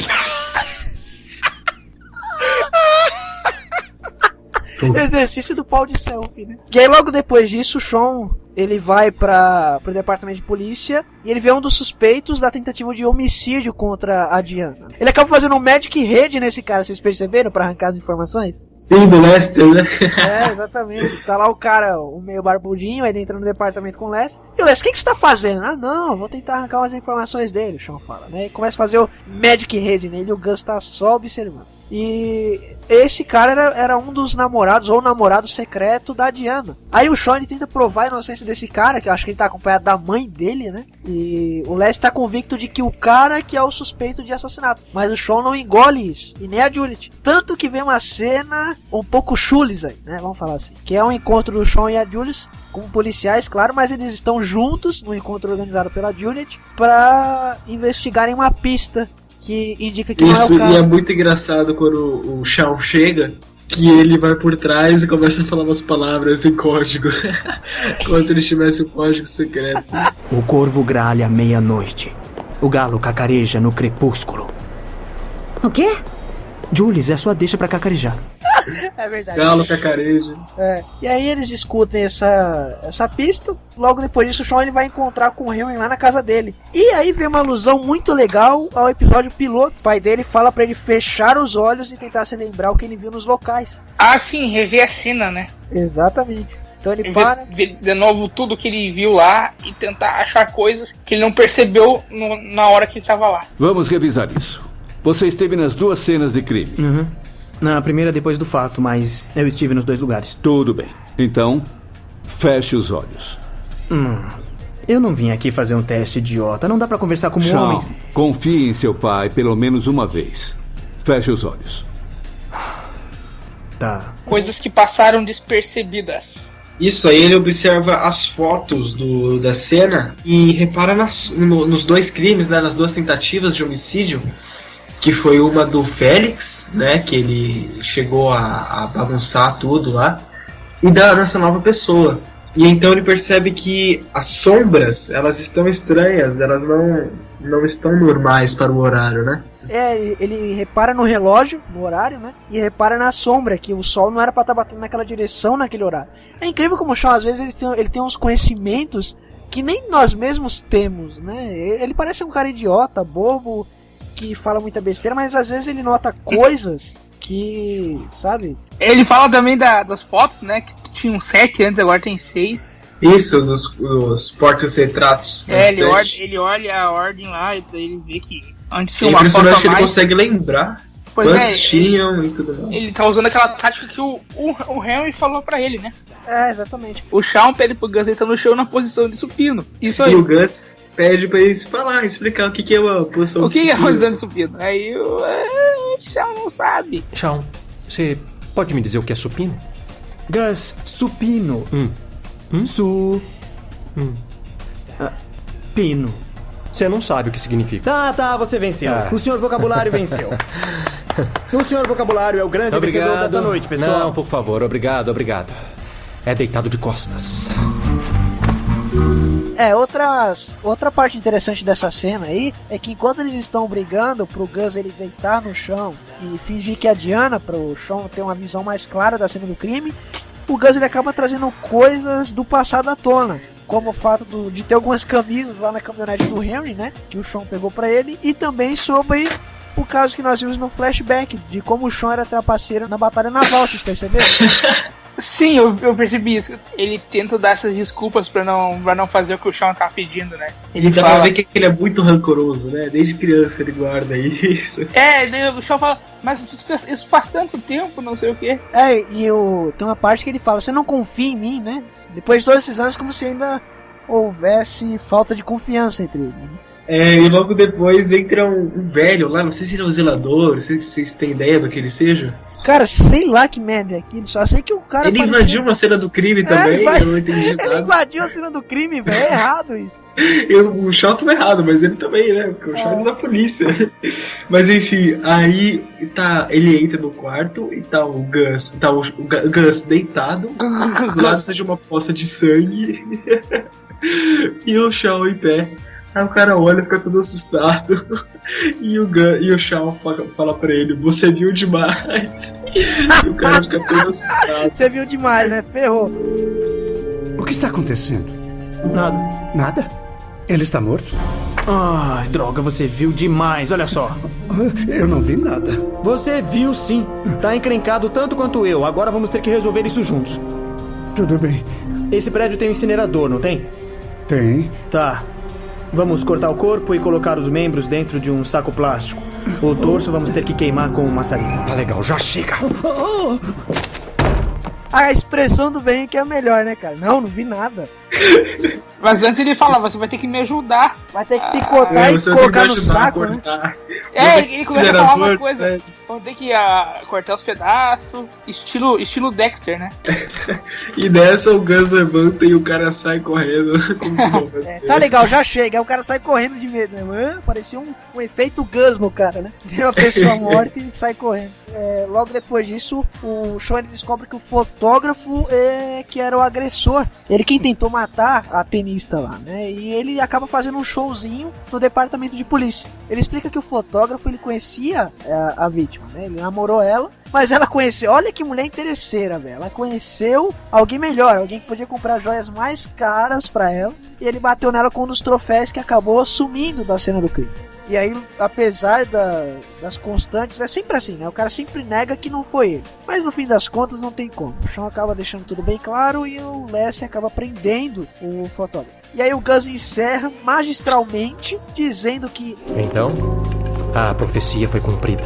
Exercício do pau de selfie, né? E aí logo depois disso, o Shawn, ele vai pro departamento de polícia e ele vê um dos suspeitos da tentativa de homicídio contra a Diana. Ele acaba fazendo um Magic Head nesse cara, vocês perceberam? Pra arrancar as informações? Sim, do Lester, né? Exatamente. Tá lá o cara, o meio barbudinho, aí ele entra no departamento com o Lester. E o Lester, o que você tá fazendo? Ah, não, vou tentar arrancar umas informações dele, o Shawn fala, né? E começa a fazer o Magic Head nele e o Gus tá só observando. E esse cara era um dos namorados, ou namorado secreto da Diana. Aí o Sean tenta provar a inocência desse cara, que eu acho que ele tá acompanhado da mãe dele, né? E o Les tá convicto de que o cara que é o suspeito de assassinato. Mas o Sean não engole isso, e nem a Juliet. Tanto que vem uma cena um pouco chulis aí, né? Vamos falar assim. Que é um encontro do Sean e a Juliet com policiais, claro, mas eles estão juntos no encontro organizado pela Juliet pra investigarem uma pista que indica que isso, não é o cara. E é muito engraçado quando o Sean chega, que ele vai por trás e começa a falar umas palavras em código. Como se ele tivesse um código secreto. O corvo gralha à meia-noite. O galo cacareja no crepúsculo. O quê? Jules, é sua deixa pra cacarejar. É verdade. Galo cacareja. E aí eles discutem essa pista. Logo depois disso, o Sean ele vai encontrar com o Henry lá na casa dele. E aí vem uma alusão muito legal ao episódio piloto. O pai dele fala pra ele fechar os olhos e tentar se lembrar o que ele viu nos locais. Ah, sim, rever a cena, né? Exatamente. Então ele para... Ver de novo tudo que ele viu lá e tentar achar coisas que ele não percebeu na hora que ele estava lá. Vamos revisar isso. Você esteve nas 2 cenas de crime. Uhum. Na primeira depois do fato, mas eu estive nos 2 lugares. Tudo bem. Então, feche os olhos. Eu não vim aqui fazer um teste idiota. Não dá pra conversar como Sean, homens. confie em seu pai pelo menos uma vez. Feche os olhos. Tá. Coisas que passaram despercebidas. Isso aí, ele observa as fotos da cena e repara nos 2 crimes, né, nas 2 tentativas de homicídio, que foi uma do Félix, né, que ele chegou a bagunçar tudo lá, e da nossa nova pessoa. E então ele percebe que as sombras, elas estão estranhas, elas não estão normais para o horário, né? Ele repara no relógio, no horário, né? E repara na sombra, que o sol não era pra estar batendo naquela direção naquele horário. É incrível como o Sean, às vezes, ele tem uns conhecimentos que nem nós mesmos temos, né? Ele parece um cara idiota, bobo, que fala muita besteira, mas às vezes ele nota coisas que, sabe? Ele fala também das fotos, né? Que tinham 7 antes, agora tem 6. Isso, dos porta-retratos. Ele olha a ordem lá e daí ele vê que antes tinha uma foto a mais. Que ele consegue lembrar quantos tinham e tudo mais. Ele tá usando aquela tática que o Henry falou pra ele, né? Exatamente. O Sean pede pro Gus entrar no chão na posição de supino. Isso aí. E o Gus pede pra eles explicar o que é uma posição de supino. O que é a posição de supino? Aí o Sean não sabe. Sean, você pode me dizer o que é supino? Gus, supino. Pino. Você não sabe o que significa. Tá, você venceu. O senhor vocabulário venceu. O senhor vocabulário é o grande vencedor dessa noite, pessoal. Não, por favor, obrigado. É deitado de costas. Outra parte interessante dessa cena aí é que enquanto eles estão brigando pro Gus ele deitar no chão e fingir que é a Diana, pro Sean ter uma visão mais clara da cena do crime, o Gus ele acaba trazendo coisas do passado à tona, como o fato de ter algumas camisas lá na caminhonete do Henry, né, que o Sean pegou pra ele, e também sobre o caso que nós vimos no flashback, de como o Sean era trapaceiro na batalha naval, vocês perceberam? Sim, eu percebi isso. Ele tenta dar essas desculpas pra não fazer o que o Sean tá pedindo, né? Ele dá pra ver que ele é muito rancoroso, né? Desde criança ele guarda isso. O Sean fala, mas isso faz tanto tempo, não sei o quê. Tem uma parte que ele fala, você não confia em mim, né? Depois de todos esses anos, como se ainda houvesse falta de confiança entre eles, né? E logo depois entra um velho lá, não sei se ele é um zelador, não sei se vocês têm ideia do que ele seja. Cara, sei lá que merda é aquilo, só sei que o cara... Ele invadiu uma cena do crime também, eu não entendi nada. Ele invadiu a cena do crime, velho, é errado isso. O Sean tava errado, mas ele também, né? Porque o Sean é da polícia. Mas enfim, aí ele entra no quarto e tá o Gus deitado, do lado de uma poça de sangue, e o Sean em pé. Aí o cara olha e fica todo assustado. E o Sean fala pra ele, você viu demais. E o cara fica todo assustado. Você viu demais, né? Ferrou. O que está acontecendo? Nada? Ele está morto? Ai, droga, você viu demais, olha só. Eu não vi nada. Você viu sim. Tá encrencado tanto quanto eu. Agora vamos ter que resolver isso juntos. Tudo bem. Esse prédio tem um incinerador, não tem? Tem. Tá. Vamos cortar o corpo e colocar os membros dentro de um saco plástico. O torso vamos ter que queimar com uma maçarica. Tá legal, já chega. A expressão do bem que é a melhor, né, cara? Não vi nada. Mas antes ele falava, você vai ter que me ajudar. Vai ter que picotar e colocar no saco, né? Ele começa a falar umas coisas. Então tem que cortar os pedaços. Estilo Dexter, né? E dessa o Gus levanta e o cara sai correndo. Como se não fosse tá legal, já chega. Aí o cara sai correndo de medo, né? Parecia um efeito Gus no cara, né? Tem uma pessoa morta e sai correndo. Logo depois disso, o Sean descobre que o fotógrafo que era o agressor. Ele quem tentou matar a tenista lá, né? E ele acaba fazendo um showzinho no departamento de polícia. Ele explica que o fotógrafo, ele conhecia a vítima, né? Ele namorou ela, mas ela conheceu... Olha que mulher interesseira, velho. Ela conheceu alguém melhor, alguém que podia comprar joias mais caras pra ela. E ele bateu nela com um dos troféus que acabou sumindo da cena do crime. E aí, apesar das constantes, é sempre assim, né? O cara sempre nega que não foi ele. Mas no fim das contas não tem como. O Sean acaba deixando tudo bem claro e o Leslie acaba prendendo o fotógrafo. E aí o Gus encerra magistralmente dizendo que... Então, a profecia foi cumprida.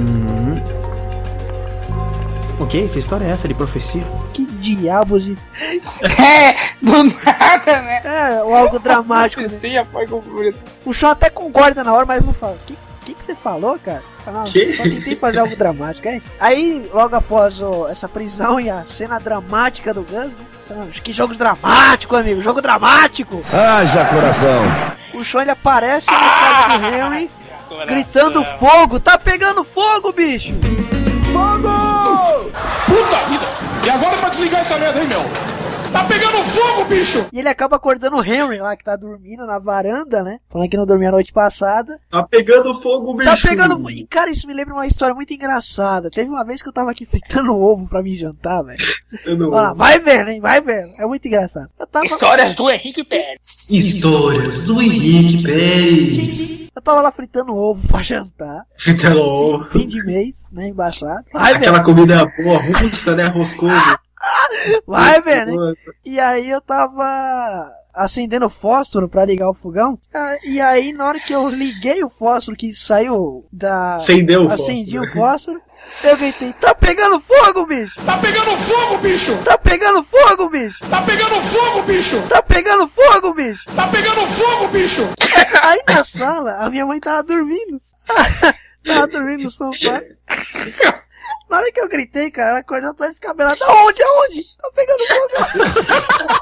O quê? Que história é essa de profecia? Que diabos de... do nada, né? Algo dramático. Profecia foi cumprida. O Sean até concorda na hora, mas não fala. O que você falou, cara? Não, só tentei fazer algo dramático, é? Aí, logo após essa prisão e a cena dramática do Gus, né? Que jogo dramático, amigo! Jogo dramático! Haja coração! O Sean ele aparece na casa do Henry, gritando fogo! Tá pegando fogo, bicho! Fogo! Puta vida! E agora pra desligar essa merda aí, meu? Tá pegando fogo, bicho! E ele acaba acordando o Henry lá, que tá dormindo na varanda, né? Falando que não dormia a noite passada. Tá pegando fogo, bicho! Tá pegando fogo! E, cara, isso me lembra uma história muito engraçada. Teve uma vez que eu tava aqui fritando ovo pra me jantar, velho. Olha lá, vai vendo, hein? Vai vendo. É muito engraçado. Histórias do Henrique Pérez. Histórias do Henrique Pérez. Eu tava lá fritando ovo pra jantar. Fritando ovo. Fim de mês, né? Embaixado. Aquela comida boa, russa, né? Roscoso. Vai, velho. E aí eu tava acendendo fósforo pra ligar o fogão. E aí, na hora que eu liguei o fósforo que saiu da... Acendi o fósforo. Eu gritei, tá pegando fogo, bicho! Tá pegando fogo, bicho! Tá pegando fogo, bicho! Tá pegando fogo, bicho! Tá pegando fogo, bicho! Tá pegando fogo, bicho! Aí na sala, a minha mãe tava dormindo. Tava dormindo no sofá. Na hora que eu gritei, cara, ela acordou toda descabelada. Aonde? Tá pegando fogo!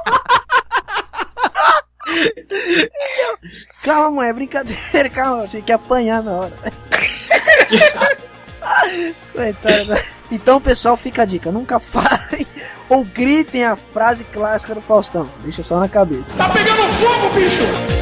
Calma, mãe, é brincadeira, calma, eu tinha que apanhar na hora. Então, pessoal, fica a dica: nunca falem ou gritem a frase clássica do Faustão. Deixa só na cabeça. Tá pegando fogo, bicho!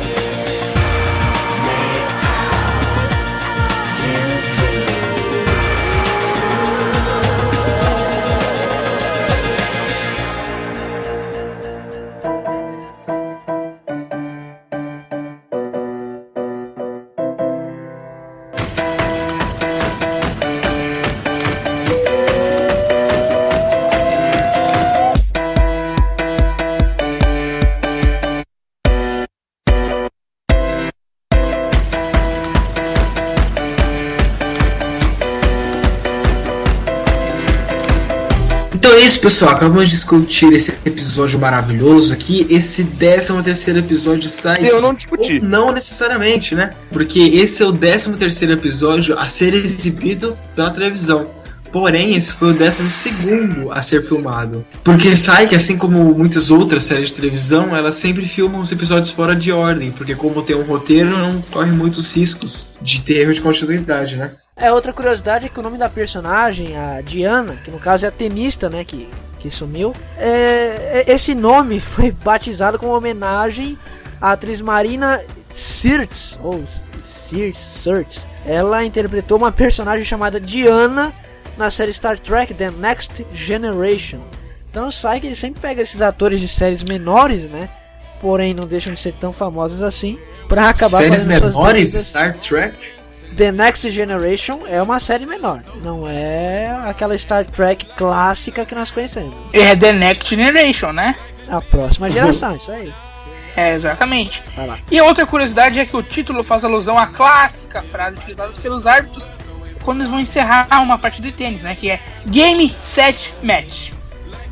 Então é isso, pessoal, acabamos de discutir esse episódio maravilhoso aqui. Esse 13º episódio sai... Eu não discuti. Não necessariamente, né? Porque esse é o 13º episódio a ser exibido pela televisão. Porém, esse foi o 12º a ser filmado. Porque sai que, assim como muitas outras séries de televisão, elas sempre filmam os episódios fora de ordem. Porque como tem um roteiro, não corre muitos riscos de ter erro de continuidade, né? Outra curiosidade é que o nome da personagem, a Diana, que no caso é a tenista, né, que sumiu, esse nome foi batizado como homenagem à atriz Marina Sirtis, ou Sirtis. Ela interpretou uma personagem chamada Diana na série Star Trek The Next Generation. Então sai que ele sempre pega esses atores de séries menores, né, porém não deixam de ser tão famosos assim, pra acabar séries fazendo menores? Suas Star Trek? The Next Generation é uma série menor, não é aquela Star Trek clássica que nós conhecemos. É The Next Generation, né? A próxima geração, isso aí. Exatamente. Vai lá. E outra curiosidade é que o título faz alusão à clássica frase utilizada pelos árbitros quando eles vão encerrar uma partida de tênis, né? Que é Game, Set, Match.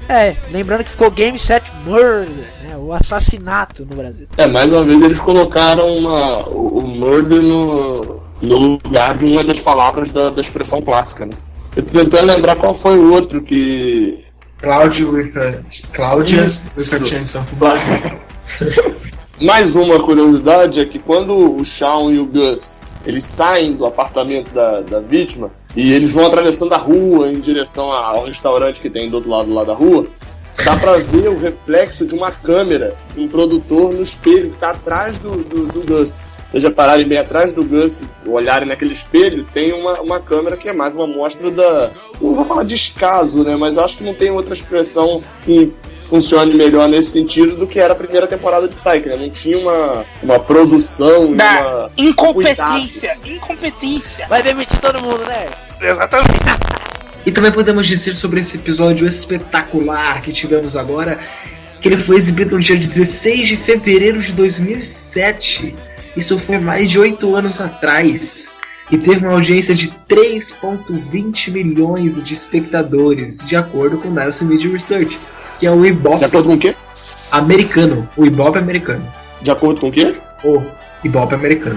Lembrando que ficou Game Set Murder, né? O assassinato no Brasil. Mais uma vez eles colocaram o murder no lugar de uma das palavras da expressão clássica, né? Eu tô tentando lembrar qual foi o outro que... Claudia with a chance of blood. Mais uma curiosidade é que quando o Shawn e o Gus eles saem do apartamento da vítima e eles vão atravessando a rua em direção ao restaurante que tem do outro lado lá da rua, dá pra ver o reflexo de uma câmera, um produtor no espelho que tá atrás do Gus. Se vocês repararem bem atrás do Gus, olharem naquele espelho, tem uma câmera que é mais uma amostra não vou falar descaso, né? Mas acho que não tem outra expressão que funcione melhor nesse sentido do que era a primeira temporada de Psyche, né? Não tinha uma produção, uma incompetência. Vai demitir todo mundo, né? Exatamente. E também podemos dizer sobre esse episódio espetacular que tivemos agora, que ele foi exibido no dia 16 de fevereiro de 2007. Isso foi mais de 8 anos atrás. E teve uma audiência de 3,20 milhões de espectadores, de acordo com o Nielsen Media Research, que é o Ibope. De acordo com o quê? Americano. O Ibope americano. De acordo com o quê? O Ibope americano.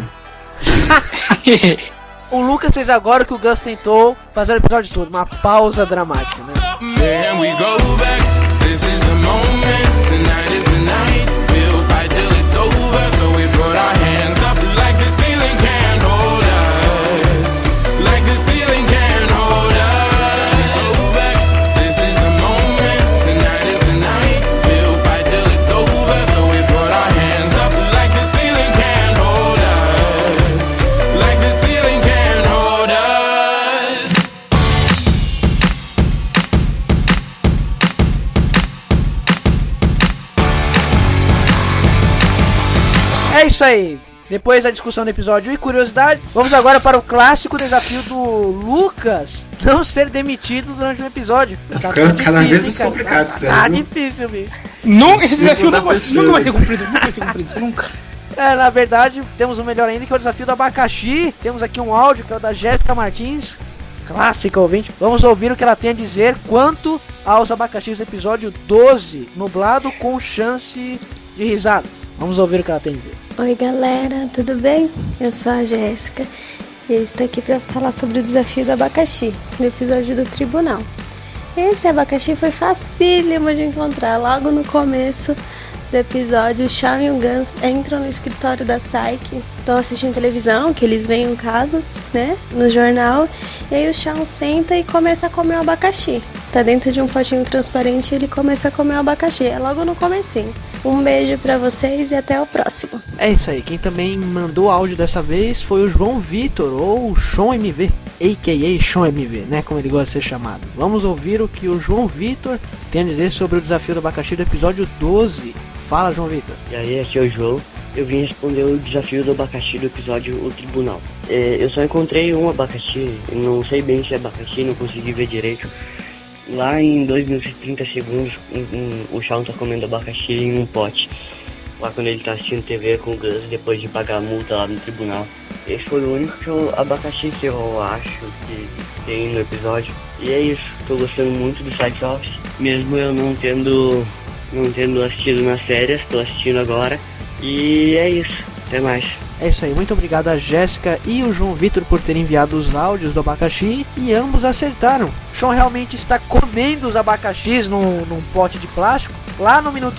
O Lucas fez agora o que o Gus tentou fazer o episódio todo, uma pausa dramática, né? É isso aí. Depois da discussão do episódio e curiosidade, vamos agora para o clássico desafio do Lucas não ser demitido durante um episódio. Cada vez mais complicado, sério. Tá difícil, bicho. Esse desafio nunca vai ser cumprido, nunca. Na verdade, temos um melhor ainda, que é o desafio do abacaxi. Temos aqui um áudio que é o da Jéssica Martins, clássica ouvinte. Vamos ouvir o que ela tem a dizer quanto aos abacaxis do episódio 12, nublado com chance de risada. Vamos ouvir o que ela tem a dizer. Oi galera, tudo bem? Eu sou a Jéssica e eu estou aqui para falar sobre o desafio do abacaxi, no episódio do tribunal. Esse abacaxi foi facílimo de encontrar. Logo no começo do episódio, o Shawn e o Gus entram no escritório da Psyche, estão assistindo televisão, que eles veem um caso, né, no jornal, e aí o Shawn senta e começa a comer o abacaxi. Tá dentro de um potinho transparente e ele começa a comer o abacaxi, é logo no comecinho. Um beijo pra vocês e até o próximo. É isso aí, quem também mandou áudio dessa vez foi o João Vitor, ou Sean MV, a.k.a. Sean MV, né, como ele gosta de ser chamado. Vamos ouvir o que o João Vitor tem a dizer sobre o desafio do abacaxi do episódio 12. Fala, João Vitor. E aí, aqui é o João. Eu vim responder o desafio do abacaxi do episódio O Tribunal. Eu só encontrei um abacaxi, não sei bem se é abacaxi, não consegui ver direito. Lá em 2 minutos e 30 segundos, o Shawn tá comendo abacaxi em um pote. Lá quando ele tá assistindo TV com o Gus, depois de pagar a multa lá no tribunal. Esse foi o único abacaxi que eu acho que tem no episódio. E é isso, tô gostando muito do Psych Office, mesmo eu não tendo assistido nas férias, tô assistindo agora. E é isso, até mais. É isso aí, muito obrigado a Jéssica e o João Vitor por terem enviado os áudios do abacaxi e ambos acertaram. O Sean realmente está comendo os abacaxis num pote de plástico lá no minuto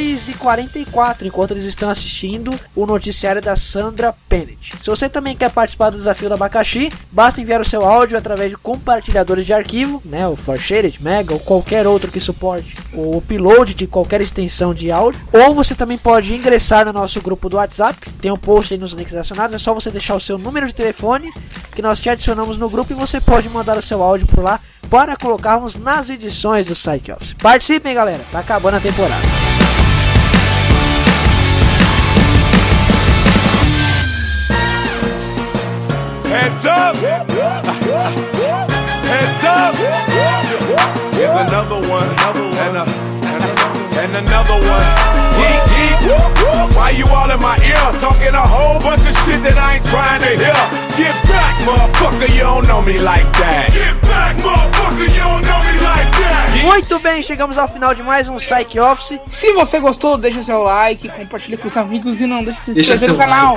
2:44, enquanto eles estão assistindo o noticiário da Sandra Pennett. Se você também quer participar do desafio do abacaxi, basta enviar o seu áudio através de compartilhadores de arquivo, né, o ForShared, Mega ou qualquer outro que suporte o upload de qualquer extensão de áudio, ou você também pode ingressar no nosso grupo do WhatsApp, tem um post aí nos links relacionados, é só você deixar o seu número de telefone que nós te adicionamos no grupo e você pode mandar o seu áudio por lá para colocarmos nas edições do Psych Office. Participem, galera, tá acabando a temporada. Heads up! Heads up! Here's another one, and another one. Yeet, yeet. Why you all in my ear talking a whole bunch of shit that I ain't trying to hear? Get back, motherfucker, you don't know me like that. Get back, motherfucker, you don't know me like that. Muito bem, chegamos ao final de mais um Psych Office. Se você gostou, deixa o seu like, compartilha com os amigos e não deixe de se inscrever no canal.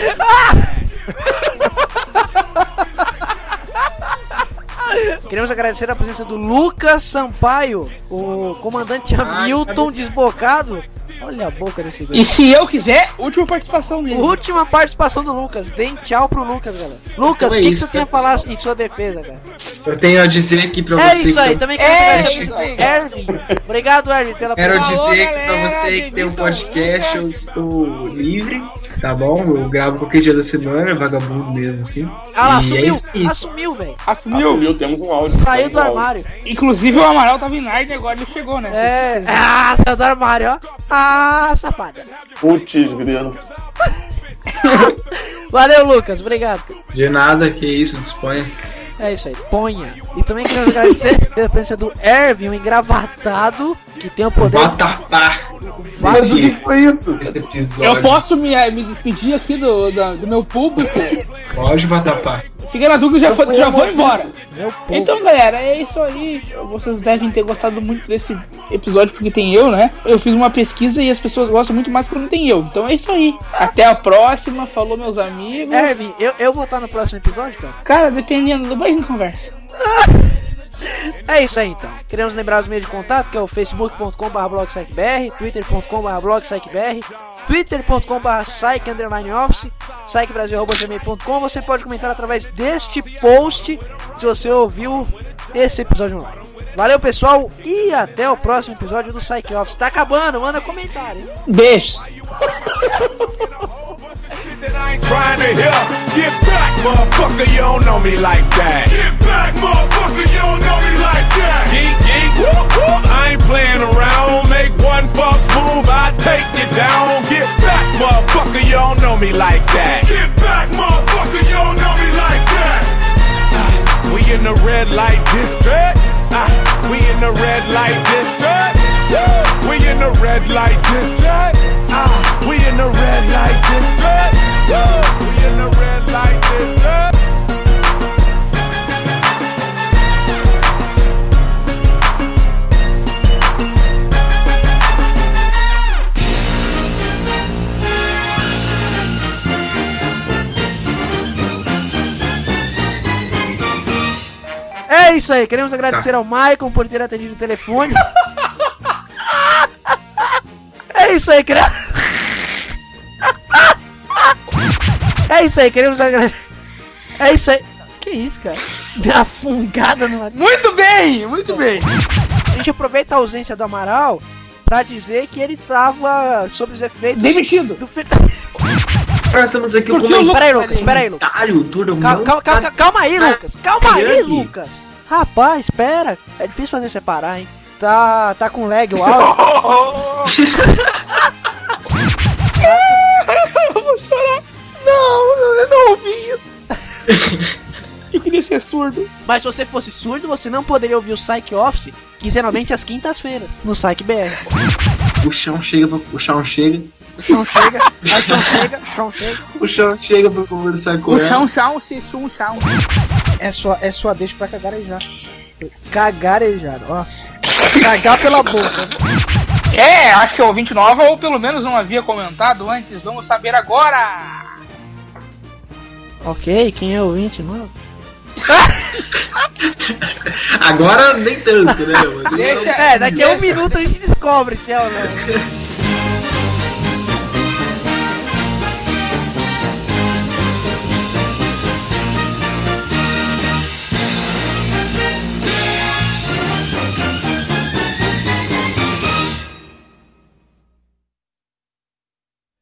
Queremos agradecer a presença do Lucas Sampaio, o comandante Hamilton desbocado. Olha a boca desse E se eu quiser, última participação dele. Última participação do Lucas. Deem tchau pro Lucas, galera. Lucas, o que você tem a falar em sua defesa, cara? Eu tenho a dizer aqui pra você. É isso aí, também quero agradecer Erwin. Obrigado, Erwin, pela Quero dizer que pra você que tem um podcast, eu estou livre, tá bom? Eu gravo qualquer dia da semana, vagabundo mesmo, assim. Ah lá, assumiu, velho. Assumiu, temos um áudio. Saiu do armário. Inclusive o Amaral tava em Narnia e agora ele chegou, né? Saiu do armário, ó. Safada. Putz, grilo. Valeu, Lucas, obrigado. De nada, que isso, disponha. É isso aí, ponha. E também queremos agradecer a presença do Erwin, um engravatado que tem o poder. Mas o que foi isso? Esse episódio. Eu posso me despedir aqui do meu público? Pode, Vatapá. Fica na dúvida, já vou embora. Então, galera, é isso aí. Vocês devem ter gostado muito desse episódio porque tem eu, né? Eu fiz uma pesquisa e as pessoas gostam muito mais quando tem eu. Então é isso aí. Até a próxima. Falou, meus amigos. Erwin, eu vou estar no próximo episódio, cara? Cara, dependendo do mais em conversa. É isso aí, então. Queremos lembrar os meios de contato, que é o facebook.com/blogpsychbr, twitter.com/blogpsychbr, twitter.com/psych_office, psychbrasil@gmail.com. Você pode comentar através deste post se você ouviu esse episódio online. Valeu, pessoal, e até o próximo episódio do Psych Office. Tá acabando, manda comentário, hein? Beijos. That I ain't trying to hear. Get back, motherfucker, you don't know me like that. Get back, motherfucker, you don't know me like that. Geek, geek, whoop, whoop. I ain't playing around. Make one false move, I take you down. Get back, motherfucker, you don't know me like that. Get back, motherfucker, you don't know me like that. We in the red light district. We in the red light district. We in the red light district. We in the red light district. We in the red light district. É isso aí, queremos agradecer ao Maicon por ter atendido o telefone. É isso aí, É isso aí, queremos agradecer. É isso aí. Que isso, cara? Deu uma fungada no. Muito bem, muito bem. A gente aproveita a ausência do Amaral pra dizer que ele tava sob os efeitos. Demitido. Do Nós estamos aqui com Peraí, Lucas. Calma aí, Lucas. Calma aí, Lucas. Rapaz, espera. É difícil fazer separar, hein? Tá com lag o áudio. Eu vou chorar. Não, eu não ouvi isso. Eu queria ser surdo. Mas se você fosse surdo, você não poderia ouvir o Psych Office quinzenalmente às quintas-feiras, no Psych BR. O chão chega. O chão chega pra conversar com ela. O chão. É só deixa pra cagarejar. Cagarejar, nossa. Cagar pela boca. Acho que é ouvinte nova, ou pelo menos não havia comentado antes. Vamos saber agora. Ok, quem é o ouvinte novo? Agora nem tanto, né? Daqui a um minuto a gente descobre se é ou não.